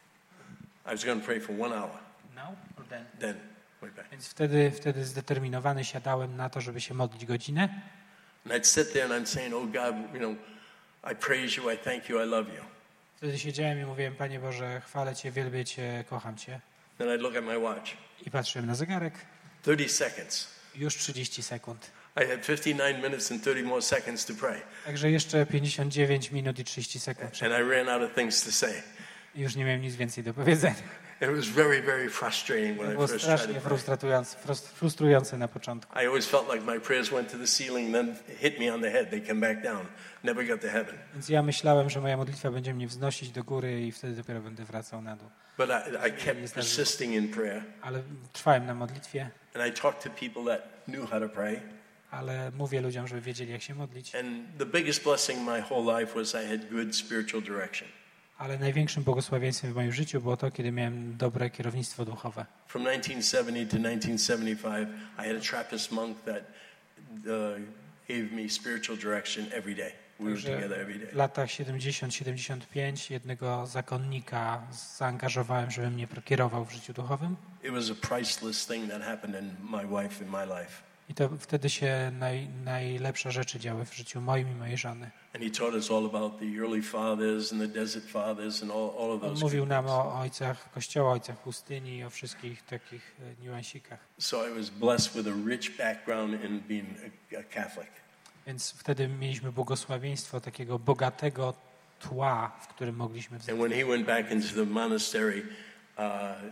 I was going to pray for one hour. Now or then? Then, way back. Więc wtedy, wtedy zdeterminowany siadałem na to, żeby się modlić godzinę. And I'd sit there and I'm saying, oh God, you know, I praise you, I thank you, I love you. Wtedy siedziałem i mówiłem, Panie Boże, chwalę Cię, wielbię Cię, kocham Cię. Then I'd look at my watch. I patrzyłem na zegarek. thirty seconds. Już trzydzieści sekund. I had fifty-nine minutes and thirty more seconds to pray. Także jeszcze pięćdziesiąt dziewięć minut i trzydzieści sekund. And I ran out of things to say. I już nie miałem nic więcej do powiedzenia. It was very, very frustrating when To I było first tried strasznie to pray. frustrujące, frust- frustrujące na początku. I always felt like my prayers went to the ceiling, then hit me on the head. They came back down. Never got to heaven. Więc ja myślałem, że moja modlitwa będzie mnie wznosić do góry i wtedy dopiero będę wracał na dół. But I, I kept persisting in prayer. Ale trwałem na modlitwie, And I talked to people that knew how to pray. ale mówię ludziom, żeby wiedzieli, jak się modlić. And the biggest blessing in my whole life was I had good spiritual direction. Ale największym błogosławieństwem w moim życiu było to, kiedy miałem dobre kierownictwo duchowe. From nineteen seventy to nineteen seventy-five, I had a Trappist monk that uh, gave me spiritual direction every day. We were Także together every day. w latach siedemdziesiąt siedemdziesiąt pięć jednego zakonnika zaangażowałem, żeby mnie kierował w życiu duchowym. It was a priceless thing that happened in my wife and my life. I to wtedy się naj, najlepsze rzeczy działy w życiu moim i mojej żony. And he taught us all about the early fathers and the desert fathers and all, all of On those. mówił nam o ojcach Kościoła, ojcach pustyni i o wszystkich takich e, niuansikach. So I was blessed with a rich background in being a, a Catholic. Więc wtedy mieliśmy błogosławieństwo takiego bogatego tła, w którym mogliśmy And wzrosnąć. when he went back into the monastery, uh,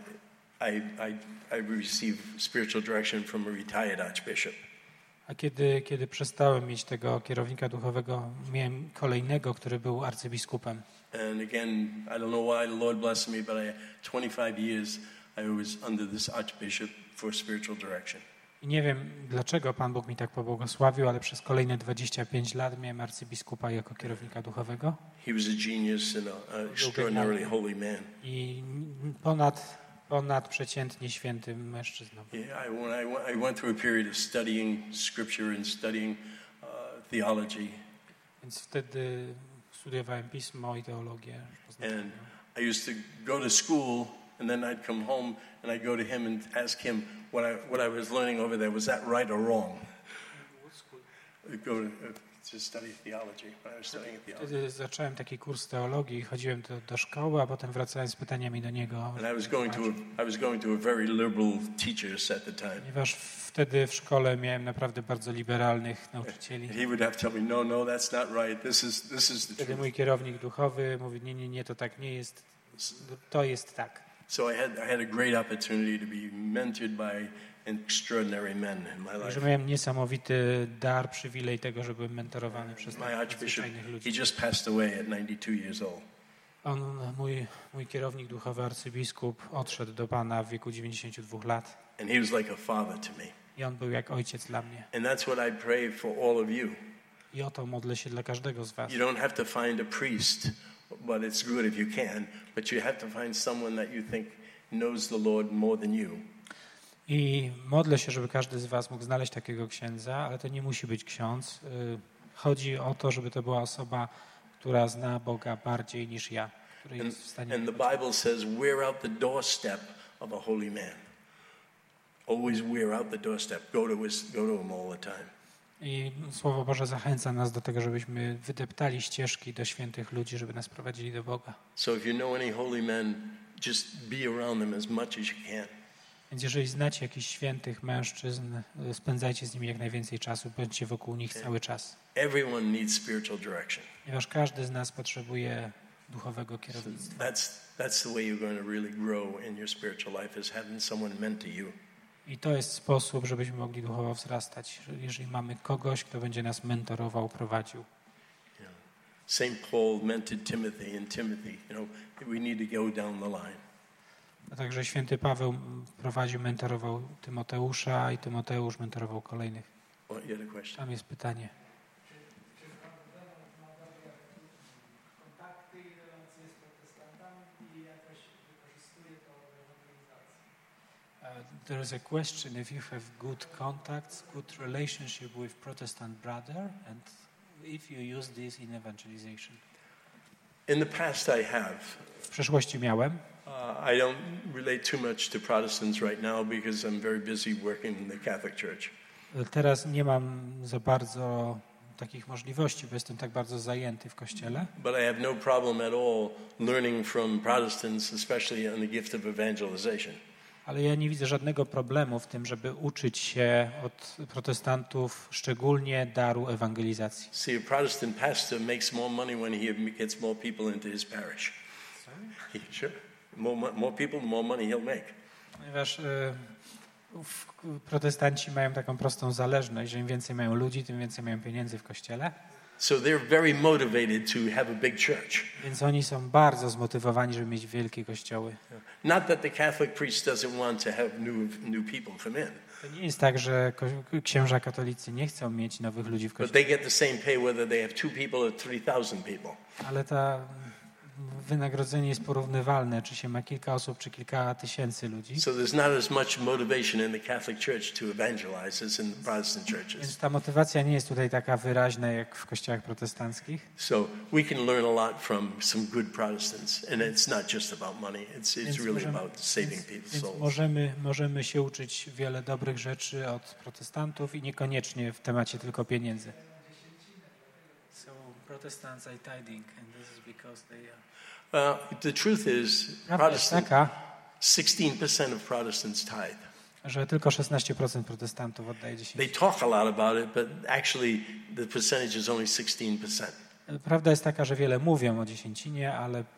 I, I, I received spiritual direction from a retired archbishop. A kiedy, kiedy przestałem mieć tego kierownika duchowego, miałem kolejnego, który był arcybiskupem. And again, I don't know why the Lord blessed me, but I, twenty-five years I was under this archbishop for spiritual direction. I nie wiem, dlaczego Pan Bóg mi tak pobłogosławił, ale przez kolejne dwadzieścia pięć lat miałem arcybiskupa jako kierownika duchowego. He was a genius and an extraordinarily holy man. I ponad, ponad przeciętnie świętym mężczyzną. Yeah, I, when I, went- I went through a period of studying scripture and studying uh, theology, Więc wtedy studiowałem pismo i teologię. and I used to go to school, and then I'd come home and I'd go to him and ask him what I what I was learning over there, was that right or wrong? I'd go to, uh, to study theology when I was studying theology. Wtedy zacząłem taki kurs teologii i chodziłem do, do szkoły, a potem wracałem z pytaniami do niego. And I was going to a, I was going to a very liberal teachers at the time. Ponieważ wtedy w szkole miałem naprawdę bardzo liberalnych nauczycieli. And he would have to tell me, no, no, that's not right. This is this is the Wtedy truth. mój kierownik duchowy mówi, nie, nie, nie, to tak nie jest, to jest tak. So I had I had a great opportunity to be mentored by extraordinary men in my Także life. miałem niesamowity dar, przywilej tego, że byłem mentorowany przez My tak archbishop, nadzwyczajnych he ludzi. just passed away at ninety-two years old. On, mój, mój kierownik duchowy, arcybiskup, odszedł do Pana w wieku dziewięćdziesięciu dwóch lat And he was like a father to me. i on był jak ojciec dla mnie. And that's what I pray for all of you. I o to modlę się dla każdego z was. You don't have to find a priest, but it's good if you can. But you have to find someone that you think knows the Lord more than you. I modlę się, żeby każdy z was mógł znaleźć takiego księdza, ale to nie musi być ksiądz. Y, Chodzi o to, żeby to była osoba, która zna Boga bardziej niż ja, który And, jest w stanie... and the Bible says, wear out the doorstep of a holy man. Always wear out the doorstep. Go to his, go to him all the time. I Słowo Boże zachęca nas do tego, żebyśmy wydeptali ścieżki do świętych ludzi, żeby nas prowadzili do Boga. So if you know any holy men, just be around them as much as you can. Więc jeżeli znacie jakichś świętych mężczyzn, y, spędzajcie z nimi jak najwięcej czasu, bądźcie wokół nich cały czas. Everyone needs spiritual direction. Ponieważ każdy z nas potrzebuje duchowego kierownictwa. That's that's the way you're going to really grow in your spiritual life, is having someone mentor you. I to jest sposób, żebyśmy mogli duchowo wzrastać. Jeżeli mamy kogoś, kto będzie nas mentorował, prowadził. Saint Paul mentored Timothy, and Timothy, you know, we need to go down the line. A także święty Paweł prowadził, mentorował Tymoteusza i Tymoteusz mentorował kolejnych. Well, you had a question. Tam jest pytanie. Uh, there is a question if you have good contacts, good relationship with Protestant brother, and if you use this in evangelization. In the past I have. W przeszłości miałem. Uh, I don't relate too much to Protestants right now because I'm very busy working in the Catholic Church. Teraz nie mam za bardzo takich możliwości, bo jestem tak bardzo zajęty w Kościele. But I have no problem at all learning from Protestants, especially on the gift of evangelization. Ale ja nie widzę żadnego problemu w tym, żeby uczyć się od protestantów, szczególnie daru ewangelizacji. See, a Protestant pastor makes more money when he gets more people into his parish. He, sure. More, more people, the more money he'll make. Ponieważ y, w, protestanci mają taką prostą zależność, że im więcej mają ludzi, tym więcej mają pieniędzy w Kościele. So they're very motivated to have a big church. Więc oni są bardzo zmotywowani, żeby mieć wielkie kościoły. Not that the Catholic priest doesn't want to have new new people come in. To nie jest tak, że ko- księża katolicy nie chcą mieć nowych ludzi w But kościele. they get the same pay whether they have two people or three thousand people. Ale ta wynagrodzenie jest porównywalne, czy się ma kilka osób, czy kilka tysięcy ludzi. So there's not as much motivation in the Catholic Church to evangelize as in the Protestant Więc churches. ta motywacja nie jest tutaj taka wyraźna jak w kościołach protestanckich. So we can learn a lot from some good Protestants, and it's not just about money. It's it's Więc really możemy, about saving więc, people's więc souls. możemy, możemy się uczyć wiele dobrych rzeczy od protestantów i niekoniecznie w temacie tylko pieniędzy. So Protestants are tithing and this is because they are... Well, the truth is, Prawda jest Protestant, taka, sixteen percent of Protestants tithe. że tylko szesnaście procent protestantów oddaje They dziesięciny. talk a lot about it, but actually the percentage is only sixteen percent. Prawda jest taka, że wiele mówią o dziesięcinie, ale e,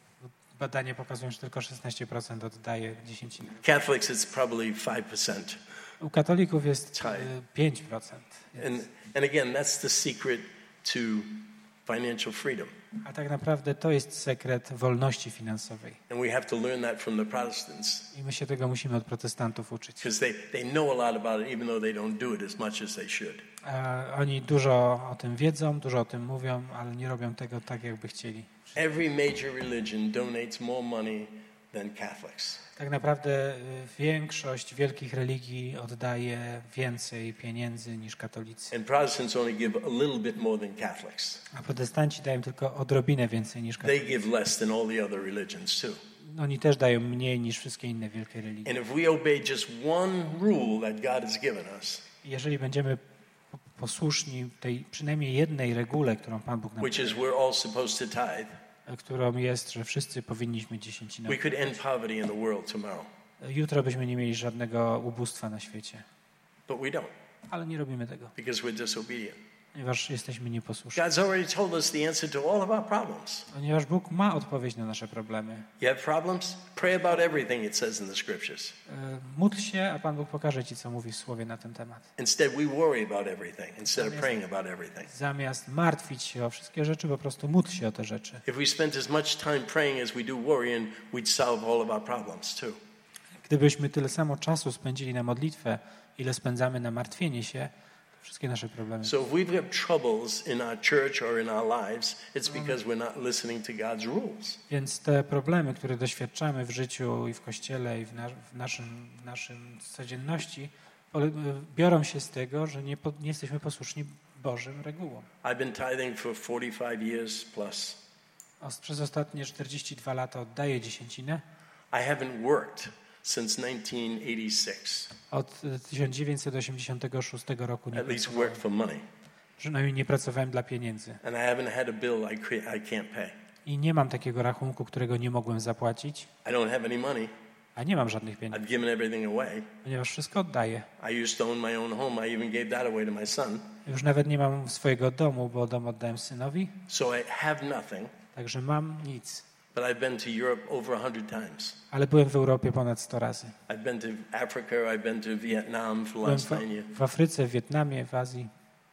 badania pokazują, że tylko szesnaście procent oddaje dziesięcinę. Catholics, it's probably five percent. U katolików jest Tithe. e, pięć procent. And, and again, that's the secret to financial freedom. A tak naprawdę to jest sekret wolności finansowej. And we have to learn that from the Protestants I my się tego musimy od protestantów uczyć. because they, they know a lot about it, even though they don't do it as much as they should. A oni dużo o tym wiedzą, dużo o tym mówią, ale nie robią tego tak, jakby chcieli. Every major religion donates more money than Catholics. Tak naprawdę y, większość wielkich religii oddaje więcej pieniędzy niż katolicy. And Protestants only give a little bit more than Catholics. A protestanci dają tylko odrobinę więcej niż They katolicy. give less than all the other religions too. Oni też dają mniej niż wszystkie inne wielkie religie. And if we obey just one rule that God has given us, Jeżeli będziemy po- posłuszni tej przynajmniej jednej regule, którą Pan Bóg nam which is we're all supposed to tithe, którą jest, że wszyscy powinniśmy dziesięcinę. we could end poverty in the world tomorrow. Jutro byśmy nie mieli żadnego ubóstwa na świecie. But we don't Ale nie robimy tego, because we're disobedient. ponieważ jesteśmy nieposłuszni. God's already told us the answer to all of our problems. Ponieważ Bóg ma odpowiedź na nasze problemy. You have problems? Pray about everything it says in the scriptures. E, Módl się, a Pan Bóg pokaże Ci, co mówi w Słowie na ten temat. Instead, we worry about everything instead of praying about everything. Zamiast martwić się o wszystkie rzeczy, po prostu módl się o te rzeczy. If we spent as much time praying as we do worrying, we'd solve all of our problems too. Gdybyśmy tyle samo czasu spędzili na modlitwę, ile spędzamy na martwienie się, to wszystkie nasze problemy. So if we've got troubles in our church or in our lives, it's because we're not listening to God's rules. Więc te problemy, które doświadczamy w życiu i w Kościele i w, na, w, naszym, w naszym codzienności, pole- biorą się z tego, że nie, po, nie jesteśmy posłuszni Bożym regułom. I've been tithing for forty-five years plus. O, Przez ostatnie czterdzieści dwa lata oddaję dziesięcinę. I haven't worked since nineteen eighty-six. Od e, tysiąc dziewięćset osiemdziesiątego szóstego roku nie At least pracowałem. worked for money. Przynajmniej nie pracowałem dla pieniędzy. And I haven't had a bill I, cre- I can't pay. I nie mam takiego rachunku, którego nie mogłem zapłacić, I don't have any money. a nie mam żadnych pieniędzy, I've given everything away. ponieważ wszystko oddaję. I used to own my own home. I even gave that away to my son. Już nawet nie mam swojego domu, bo dom oddałem synowi, So I have nothing, także mam nic. but I've been to Europe over a hundred times. Ale byłem w Europie ponad sto razy. I've been to Africa. I've been to Vietnam for the Byłem last w, nine years. w Afryce, w Wietnamie, w Azji.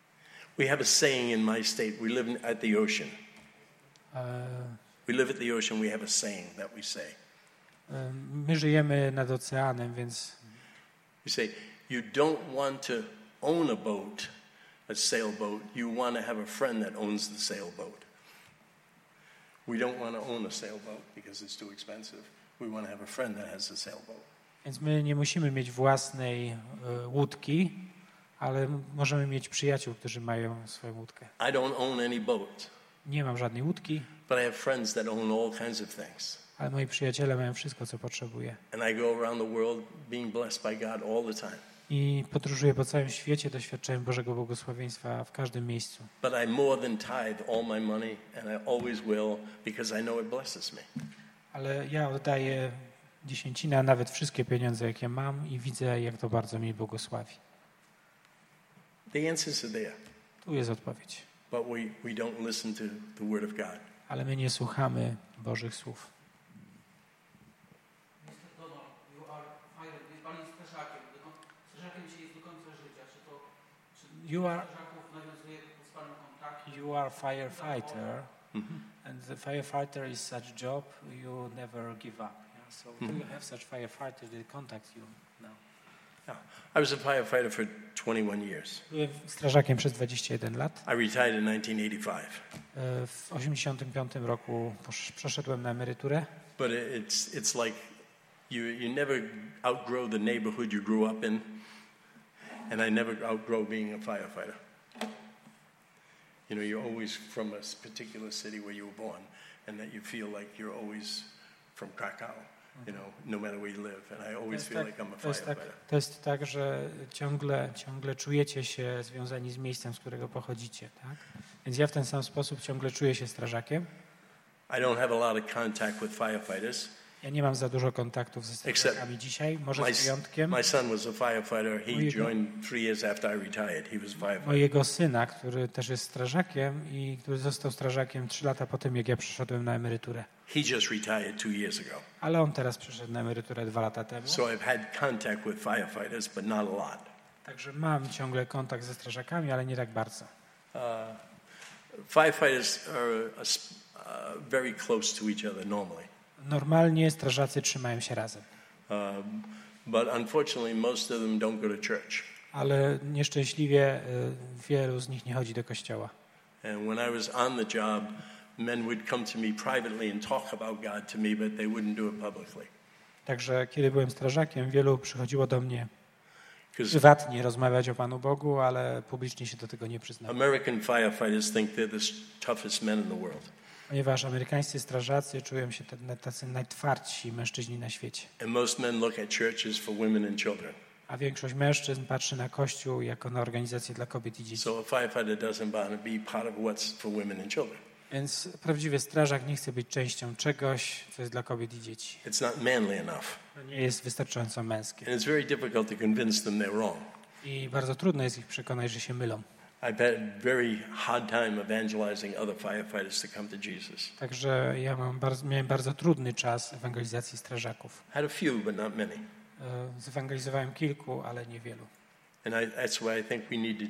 We have a saying in my state. We live in, at the ocean. E, We live at the ocean. We have a saying that we say. e, My żyjemy nad oceanem, więc We say, you don't want to own a boat, a sailboat. You want to have a friend that owns the sailboat. We don't want to own a sailboat because it's too expensive. We want to have a friend that has a sailboat. Więc my nie musimy mieć własnej e, łódki, ale m- możemy mieć przyjaciół, którzy mają swoją łódkę. I don't own any boat, Nie mam żadnej łódki, But I have friends that own all kinds of things. Ale moi przyjaciele mają wszystko, co potrzebuję. And I go around the world being blessed by God all the time. I podróżuję po całym świecie, doświadczałem Bożego błogosławieństwa w każdym miejscu. But I more than tithe all my money, and I always will, because I know it blesses me. Ale ja oddaję dziesięcinę, a nawet wszystkie pieniądze, jakie mam, i widzę, jak to bardzo mi błogosławi. The answers are there, Tu jest odpowiedź. but we, we don't listen to the Word of God. Ale my nie słuchamy Bożych słów. You are, you are firefighter, Mhm. and the firefighter is such job you never give up. Yeah? So do you have such firefighters that contact you now? Yeah. I was a firefighter for twenty-one years. Byłem strażakiem przez dwadzieścia jeden lat. I retired in nineteen eighty-five. E, W osiemdziesiątym piątym roku posz- przeszedłem na emeryturę, But it's, it's like you, you never outgrow the neighborhood you grew up in, and I never outgrow being a firefighter. You know, you're always from a s- particular city where you were born, and that you feel like you're always from Krakow, you know, no matter where you live. And I To always jest, feel tak, like I'm a to, jest tak, firefighter. to jest tak, że ciągle, ciągle czujecie się związani z miejscem, z którego pochodzicie. Tak? Więc ja w ten sam sposób ciągle czuję się strażakiem. I don't have a lot of contact with firefighters. Ja nie mam za dużo kontaktów ze strażakami dzisiaj, może My, z s- wyjątkiem my son was a firefighter. He Mojego- joined three years after I retired. He was a firefighter. mojego syna, który też jest strażakiem i który został strażakiem trzy lata po tym, jak ja przyszedłem na emeryturę. He just retired two years ago. Ale on teraz przyszedł na emeryturę dwa lata temu. So I've had contact with firefighters, but not a lot. Także mam ciągle kontakt ze strażakami, ale nie tak bardzo. Uh, firefighters are a s- uh, very close to each other normally. Normalnie strażacy trzymają się razem, Um, but unfortunately, most of them don't go to church. ale nieszczęśliwie y, wielu z nich nie chodzi do kościoła. And when I was on the job, men would come to me privately and talk about God to me, but they wouldn't do it publicly. Także kiedy byłem strażakiem, wielu przychodziło do mnie 'Cause prywatnie rozmawiać o Panu Bogu, ale publicznie się do tego nie przyznało. American firefighters think they're the s- toughest men in the world. Ponieważ amerykańscy strażacy czują się te- tacy najtwardsi mężczyźni na świecie. And most men look at churches for women and children. A większość mężczyzn patrzy na Kościół jako na organizację dla kobiet i dzieci. So a firefighter doesn't want to be part of what's for women and children. Więc prawdziwy strażak nie chce być częścią czegoś, co jest dla kobiet i dzieci. It's not manly enough. To nie jest wystarczająco męskie. And it's very difficult to convince them they're wrong. I bardzo trudno jest ich przekonać, że się mylą. I've had very hard time evangelizing other firefighters to come to Jesus. Także ja mam bardzo, miałem bardzo trudny czas ewangelizacji strażaków. Had a few, but not many. E, Zewangelizowałem kilku, ale niewielu. And I, that's why I think we need to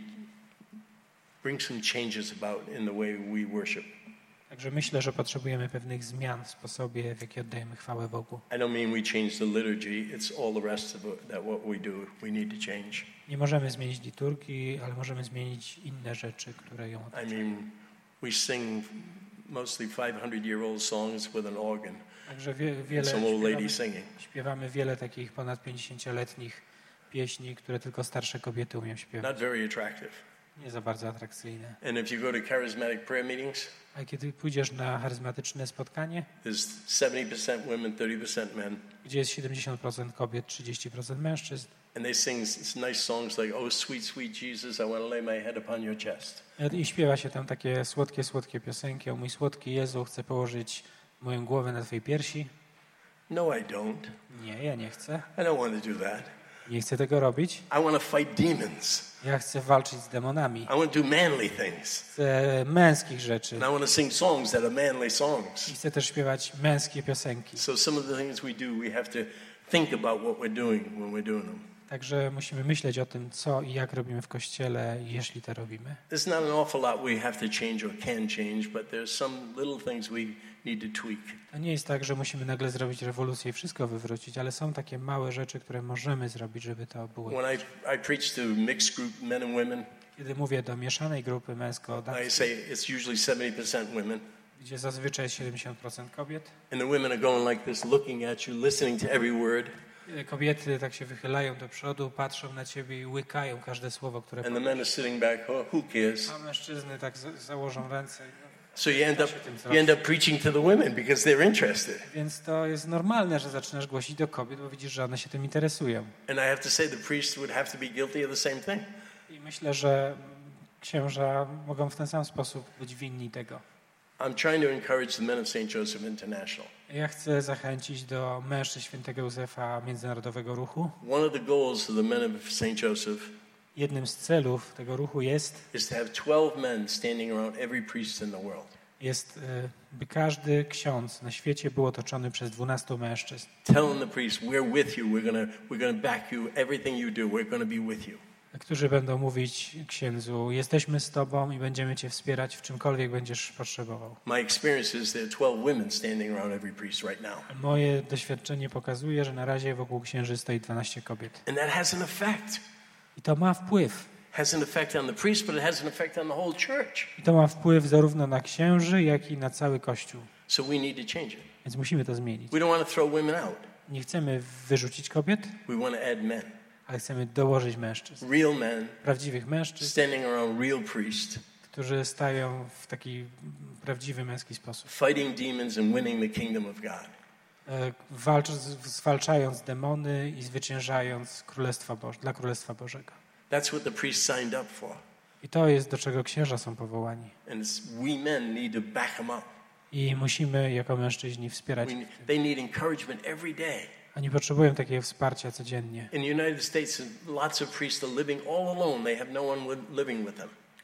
bring some changes about in the way we worship. Także myślę, że potrzebujemy pewnych zmian w sposobie, w jaki oddajemy chwałę Bogu. I don't mean we change the liturgy. It's all the rest of it, that what we do, we need to change. Nie możemy zmienić liturgii, ale możemy zmienić inne rzeczy, które ją I otaczają. mean, we sing mostly five hundred year old songs with an organ Także wie, and wiele some old lady śpiewamy, singing. śpiewamy wiele takich ponad pięćdziesięcioletnich pieśni, które tylko starsze kobiety umieją śpiewać. Not very attractive. Nie za bardzo atrakcyjne. And if you go to charismatic prayer meetings, A kiedy pójdziesz na charyzmatyczne spotkanie, there's seventy percent women, thirty percent men. gdzie jest siedemdziesiąt procent kobiet, trzydzieści procent mężczyzn, And they sing s- nice songs like, "Oh, sweet, sweet Jesus, I want to lay my head upon your chest." i śpiewa się tam takie słodkie, słodkie piosenki: o mój słodki Jezu, chcę położyć moją głowę na Twojej piersi. No, I don't. Nie, ja nie chcę. I don't want to do that. Nie chcę tego robić. I want to fight demons. Ja chcę walczyć z demonami. I want to do manly things. Chcę męskich rzeczy. And I want to sing songs that are manly I songs. chcę też śpiewać męskie piosenki. So some of the things we do, we have to think about what we're doing when we're doing them. Także musimy myśleć o tym, co i jak robimy w Kościele, jeśli to robimy. There's not an awful lot we have to change or can change, but there's some little things we need to tweak. To nie jest tak, że musimy nagle zrobić rewolucję i wszystko wywrócić, ale są takie małe rzeczy, które możemy zrobić, żeby to było. When I, I preach to mixed group men and women, Kiedy mówię do mieszanej grupy I męsko-damskiej, say it's usually seventy percent women. gdzie zazwyczaj jest siedemdziesiąt procent kobiet, And the women are going like this, looking at you, listening to every word. kobiety tak się wychylają do przodu, patrzą na ciebie i łykają każde słowo, które And the powiesz. men are sitting back, oh, who cares? A mężczyzny tak za- założą ręce. So you end up you end up preaching to the women because they're interested. Więc to jest normalne, że zaczynasz głosić do kobiet, bo widzisz, że one się tym interesują. And I have to say the priest would have to be guilty of the same thing. I myślę, że księża mogą w ten sam sposób być winni tego. I'm trying to encourage the men of Saint Joseph International. Ja chcę zachęcić do mężczyzn Świętego Józefa Międzynarodowego Ruchu. One of the goals of the men of Saint Joseph Jednym z celów tego ruchu jest, is to have twelve men standing around every priest in the world. jest, y, by każdy ksiądz na świecie był otoczony przez dwunastu mężczyzn, Telling the priest, we're with you, we're gonna we're gonna back you, everything you do, we're gonna be with you. którzy będą mówić księdzu: jesteśmy z tobą i będziemy cię wspierać w czymkolwiek będziesz potrzebował. My experience is there are twelve women standing around every priest right now. Moje doświadczenie pokazuje, że na razie wokół księży stoi dwanaście kobiet. And that has an effect. I to ma wpływ. Has an effect on the priest, but it has an effect on the whole church. I to ma wpływ zarówno na księży, jak i na cały Kościół. So we need to change it. Więc musimy to zmienić. We don't want to throw women out. Nie chcemy wyrzucić kobiet, We want to add men. ale chcemy dołożyć mężczyzn. Real men Prawdziwych mężczyzn, standing around real priests, którzy stają w taki prawdziwy męski sposób. fighting demons and winning the kingdom of God. E, Walcz, zwalczając demony i zwyciężając Królestwa Boże, dla Królestwa Bożego. That's what the priest signed up for. I to jest, do czego księża są powołani. And it's, we men need to back them up. I musimy jako mężczyźni wspierać We, ich w tym. they need encouragement every day. Oni potrzebują takiego wsparcia codziennie. In the United States, lots of priests are living all alone. They have no one li- living with them.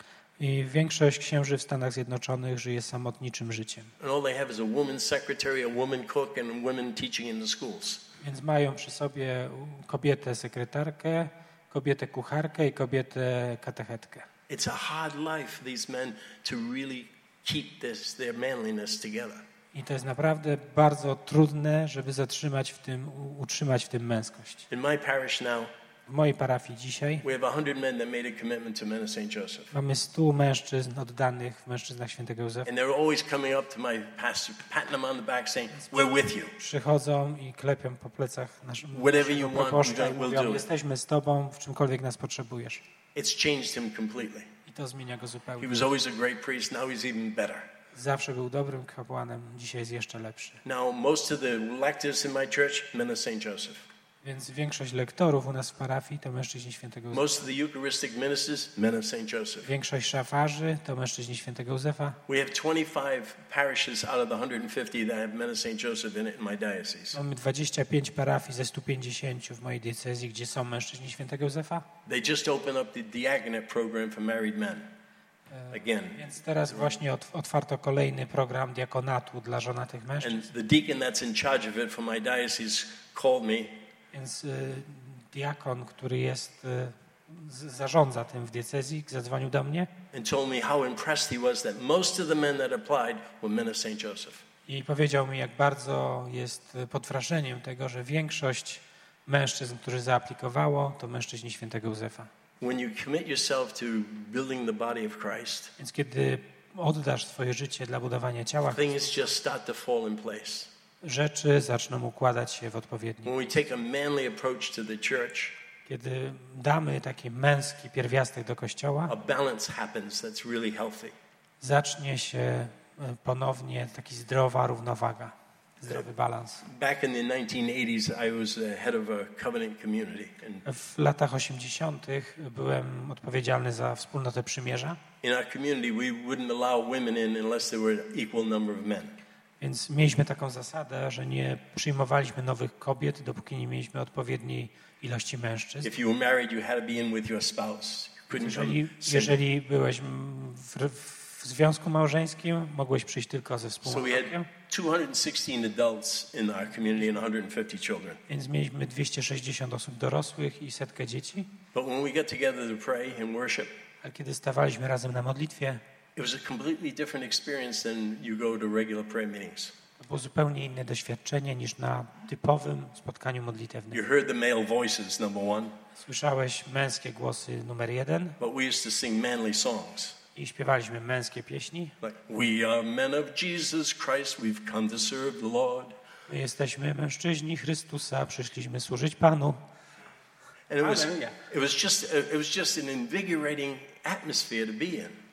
I większość księży w Stanach Zjednoczonych żyje samotniczym życiem. And all they have is a woman secretary, a woman cook, and women teaching in the schools. Więc mają przy sobie kobietę sekretarkę, kobietę kucharkę i kobietę katechetkę. It's a hard life for these men to really keep this, their manliness together. I to jest naprawdę bardzo trudne, żeby zatrzymać w tym, u- utrzymać w tym męskość. In my parish now, W mojej parafii dzisiaj we have one hundred men that made a commitment to men of Saint Joseph. mamy stu mężczyzn oddanych w mężczyznach Świętego Józefa. And they're always coming up to my pastor, patting them on the back, saying, we're with you. Przychodzą i klepią po plecach naszym Whatever you naszego want, proboszcza i we'll do mówią: it. jesteśmy z tobą, w czymkolwiek nas potrzebujesz. It's changed him completely. I to zmienia go He zupełnie. was always a great priest, now he's even better. Zawsze był dobrym kapłanem, dzisiaj jest jeszcze lepszy. Now, most of the lectors in my church, men of Saint Joseph. Więc większość lektorów u nas w parafii to mężczyźni Świętego Józefa. Most of the Eucharistic ministers, men of Saint Joseph. Większość szafarzy to mężczyźni Świętego Józefa. We have twenty-five parishes out of the one hundred fifty that have men of Saint Joseph in it in my diocese. Mamy dwadzieścia pięć parafii ze stu pięćdziesięciu w mojej diecezji, gdzie są mężczyźni Świętego Józefa. They just opened up the diaconate program for married men. Again. Więc teraz właśnie ot- otwarto kolejny program diakonatu dla żonatych mężczyzn. And the deacon that's in charge of it for my diocese called me Więc y, diakon, który jest, y, z, zarządza tym w diecezji, zadzwonił do mnie and told me how impressed he was that most of the men that applied were men of Saint Joseph. i powiedział mi, jak bardzo jest y, pod wrażeniem tego, że większość mężczyzn, którzy zaaplikowało, to mężczyźni Świętego Józefa. When you commit yourself to building the body of Christ, Więc kiedy oddasz swoje życie dla budowania ciała, things just start to fall in place. rzeczy zaczną układać się w odpowiedni. When we take a manly approach to the church, Kiedy damy taki męski pierwiastek do Kościoła, a balance happens that's really healthy. zacznie się e, ponownie taki zdrowa równowaga, zdrowy balans. Back in the nineteen eighties, I was the head of a covenant community. And W latach osiemdziesiątych byłem odpowiedzialny za wspólnotę przymierza, in our community, we wouldn't allow women in unless there were an equal number of men. więc mieliśmy taką zasadę, że nie przyjmowaliśmy nowych kobiet, dopóki nie mieliśmy odpowiedniej ilości mężczyzn. If you were married, you had to be in with your spouse. You couldn't Jeżeli, come single. jeżeli byłeś mm, w, w związku małżeńskim, mogłeś przyjść tylko ze So we współmałżonkiem, had two hundred sixteen adults in our community and one hundred fifty children. więc mieliśmy dwieście sześćdziesiąt osób dorosłych i setkę dzieci. But when we get together to pray and worship, Ale kiedy stawaliśmy razem na modlitwie, it was a completely different experience than you go to regular prayer meetings. to było zupełnie inne doświadczenie niż na typowym spotkaniu You modlitewnym. heard the male voices, number one, Słyszałeś męskie głosy numer jeden but we used to sing manly songs. i śpiewaliśmy męskie pieśni. Like, we are men of Jesus Christ, we've come to serve the Lord. My jesteśmy mężczyźni Chrystusa, przyszliśmy służyć Panu. And it was, Hallelujah. it was just, it was just an invigorating atmosphere to be in.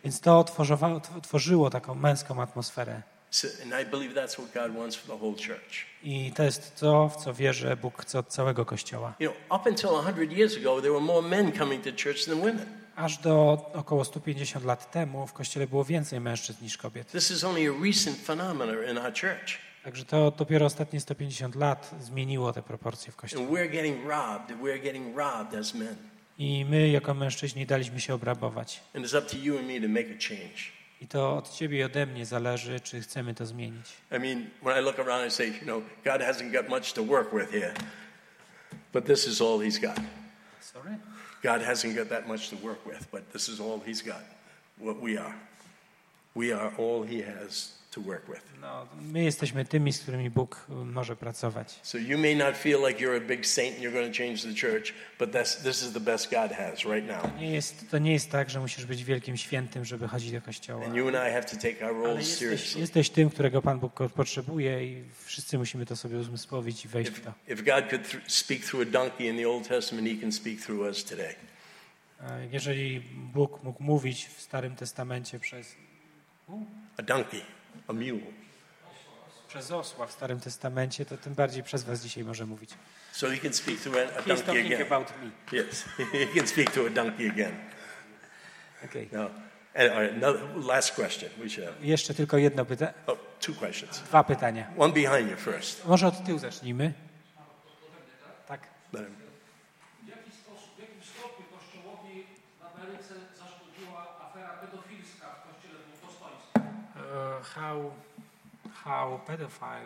Więc to tworzowało, tworzyło taką męską atmosferę. So, and I believe that's what God wants for the whole church. I to jest to, w co wierzę Bóg chce od całego Kościoła. You know, up until one hundred years ago, there were more men coming to church than women. Aż do około sto pięćdziesiąt lat temu w Kościele było więcej mężczyzn niż kobiet. This is only a recent phenomenon in our church. Także to dopiero ostatnie sto pięćdziesiąt lat zmieniło te proporcje w And Kościele. we're getting robbed. We're getting robbed as men. I my jako mężczyźni daliśmy się obrabować. And it's up to you and me to make a change. I to od ciebie i ode mnie zależy, czy chcemy to zmienić. I mean, when I look around, I say, you know, God hasn't got much to work with here. But this is all he's got. Sorry? God hasn't got that much to work with, but this is all he's got. What we are. We are all he has to work with. No, my jesteśmy tymi, z którymi Bóg może pracować. So you may not feel like you're a big saint and you're going to change the church, but that's, this is the best God has right now. Nie jest, to nie jest tak, że musisz być wielkim świętym, żeby chodzić do kościoła. And you and I have to take our Ale roles jesteś, seriously. jesteś tym, którego Pan Bóg potrzebuje i wszyscy musimy to sobie uzmysłowić i wejść w If, to. if God could th- speak through a donkey in the Old Testament, he can speak through us today. Jeżeli Bóg mógł mówić w Starym Testamencie przez, A donkey, a mule. przez osła w Starym Testamencie, to tym bardziej przez was dzisiaj może mówić. So he can speak through a, a He's donkey talking again. about me. Yes, he can speak through a donkey again. Okay. No. And, all right, another, last question we should have. Jeszcze tylko jedno pytanie. Oh, two questions. Dwa pytania. One behind you first. Może od tyłu zacznijmy. Tak. Let him- W jaki sposób, w jakim stopniu Kościołowi w Ameryce zaszkodziła afera pedofilska w Kościele Bostońskim? Uh, how how pedophile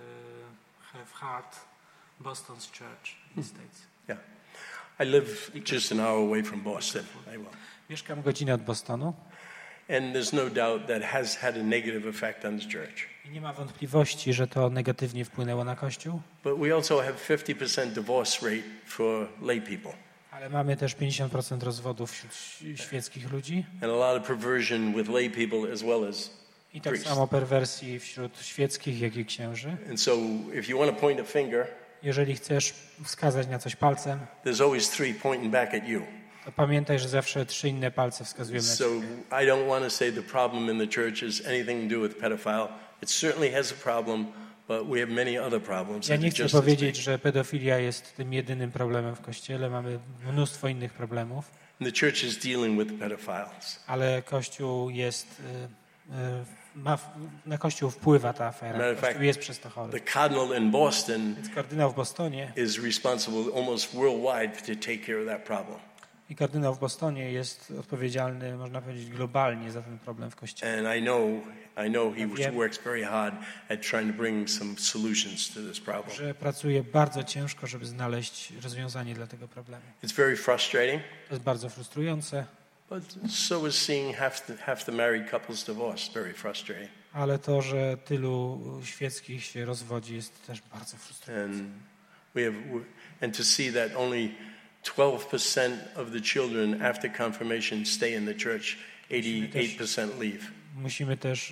uh, have hurt Boston's church in the States? Yeah. I live just an hour away from Boston. I will. Mieszkam godzinę od Bostonu And there's no doubt that has had a negative effect on the church. i nie ma wątpliwości, że to negatywnie wpłynęło na Kościół, But we also have fifty percent divorce rate for lay people ale mamy też pięćdziesiąt procent rozwodów wśród ś- świeckich ludzi and a lot of perversion with lay people as well as i tak priests. samo perwersji wśród świeckich, jak i księży. And so if you want to point a finger, Jeżeli chcesz wskazać na coś palcem, there's always three pointing back at you. to pamiętaj, że zawsze trzy inne palce wskazują na So ciebie. I don't want to say the problem in the church is anything to do with pedophile. It certainly has a problem, but we have many other problems. Ja that nie are chcę just as powiedzieć, big. że pedofilia jest tym jedynym problemem w Kościele. Mamy mnóstwo innych problemów, And the church is dealing with pedophiles. ale Kościół jest, y, y, ma, na Kościół wpływa ta Matter afera. of fact, Kościół jest przez to chory. The cardinal in Boston Więc kardynał w Bostonie is responsible almost worldwide to take care of that problem. i kardynał w Bostonie jest odpowiedzialny, można powiedzieć, globalnie za ten problem w Kościele. And I know, I know he Wiem. works very hard at trying to bring some solutions to this problem. Że pracuje bardzo ciężko, żeby znaleźć rozwiązanie dla tego problemu. It's very frustrating, To jest bardzo frustrujące, but so is seeing half the, half the married couples divorced. Very frustrating. ale to, że tylu świeckich się rozwodzi, jest też bardzo frustrujące. And we have, and to see that only twelve percent of the children after confirmation stay in the church, eighty-eight percent leave. Musimy też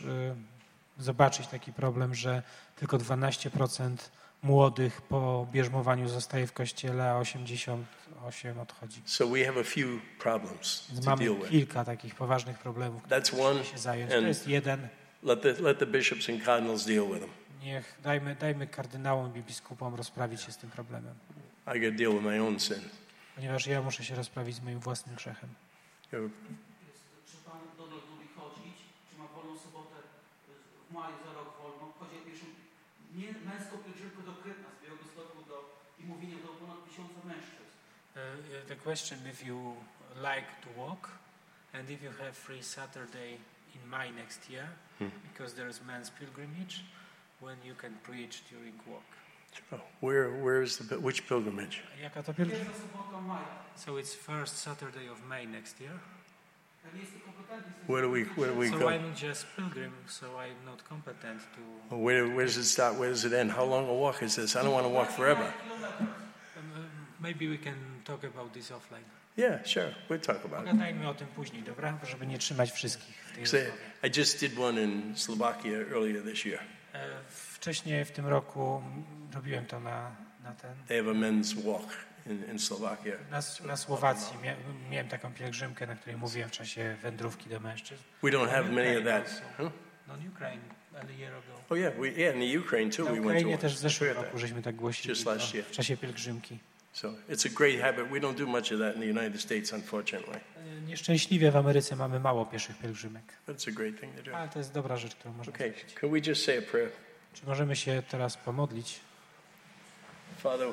y, zobaczyć taki problem, że tylko dwanaście procent młodych po bierzmowaniu zostaje w Kościele, a osiemdziesiąt osiem procent odchodzi. So we have a few problems Więc to mamy deal with. kilka takich poważnych problemów, That's którymi one, musimy się zająć. To and jest jeden. let the, let the bishops and cardinals deal with them. Niech dajmy, dajmy kardynałom i biskupom rozprawić się z tym problemem, I got to deal with my own sin. ponieważ ja muszę się rozprawić z moim własnym grzechem. You know, Czy pan Donald lubi chodzić? Czy ma wolną sobotę w maju za rok wolną? Chodzi o pierwszą nie męską pielgrzymkę do Krytna z Białegostoku do i mówienie do ponad tysiąca mężczyzn. Uh, the question if you like to walk and if you have free Saturday in May next year, Hmm. because there is men's pilgrimage, when you can preach during walk. oh, where where is the pi- which pilgrimage? Jaka to pielgrzymka? Pierwsza sobota maja. So it's first Saturday of May next year. Ja nie jestem kompetentny. z tym, Where do we where do we So go? I'm just pilgrim, so I'm not competent to. Where where does it start? Where does it end? How long a walk is this? I don't want to walk forever. Um, maybe we can talk about this offline. Yeah, sure. We'll talk about it. Pogadajmy o tym później, dobra? Żeby nie trzymać wszystkich w tej Say, rozmowie. I just did one in Slovakia earlier this year. E, Wcześniej w tym roku robiłem to na, na ten. They have a men's walk in, in Slovakia. Na, na Słowacji mia, miałem taką pielgrzymkę, na której mówiłem w czasie wędrówki do mężczyzn. We don't have many of that. Huh? No, Ukraine, a year ago. Oh yeah, we, yeah, in the Ukraine too. Na We went Ukrainie to też w zeszłym one. roku żeśmy tak głosili Just last to, year. w czasie pielgrzymki. So it's a great habit. We don't do much of that in the United States, unfortunately. Nieszczęśliwie w Ameryce mamy mało pieszych pielgrzymek. But it's a great thing to do. Ale to jest dobra rzecz, którą możemy Okay, zrobić. can we just say a prayer? Czy możemy się teraz pomodlić? Father,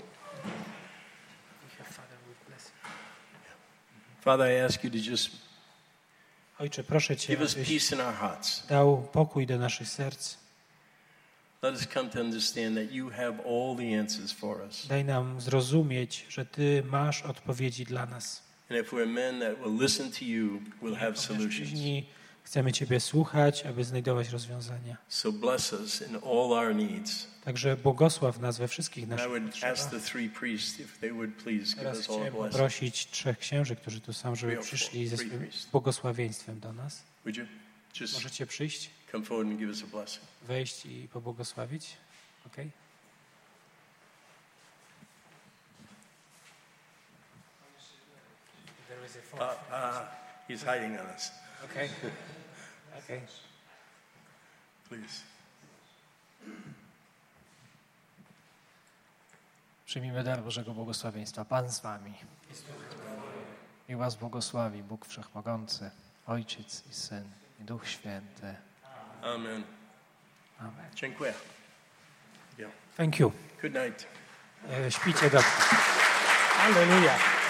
Father, I ask you to just Ojcze, proszę Cię, give us abyś peace in our hearts. dał pokój do naszych serc. Let us come to understand that you have all the answers for us. Daj nam zrozumieć, że Ty masz odpowiedzi dla nas. And if we're men that will listen to you, we'll have solutions. Mężczyźni, chcemy Ciebie słuchać, aby znajdować rozwiązania. So bless us in all our needs. Także błogosław nas we wszystkich And I naszych would ask potrzebach. the three priests if they would please give Teraz us all a chciałem blessing. poprosić trzech księży, którzy tu są, żeby Three or przyszli ze four, three swoim priests. błogosławieństwem do nas. Would you just Możecie przyjść, come forward and give us a blessing? wejść i pobłogosławić? Okay? Uh, uh, he's hiding on us. Okay. Okay. Please. Przyjmijmy dar Bożego błogosławieństwa. Pan z wami. I was błogosławi Bóg Wszechmogący, Ojciec i Syn i Duch Święty. Amen. Amen. Dziękuję. Yeah. Thank you. Good night. E, Śpijcie dobrze. Alleluja.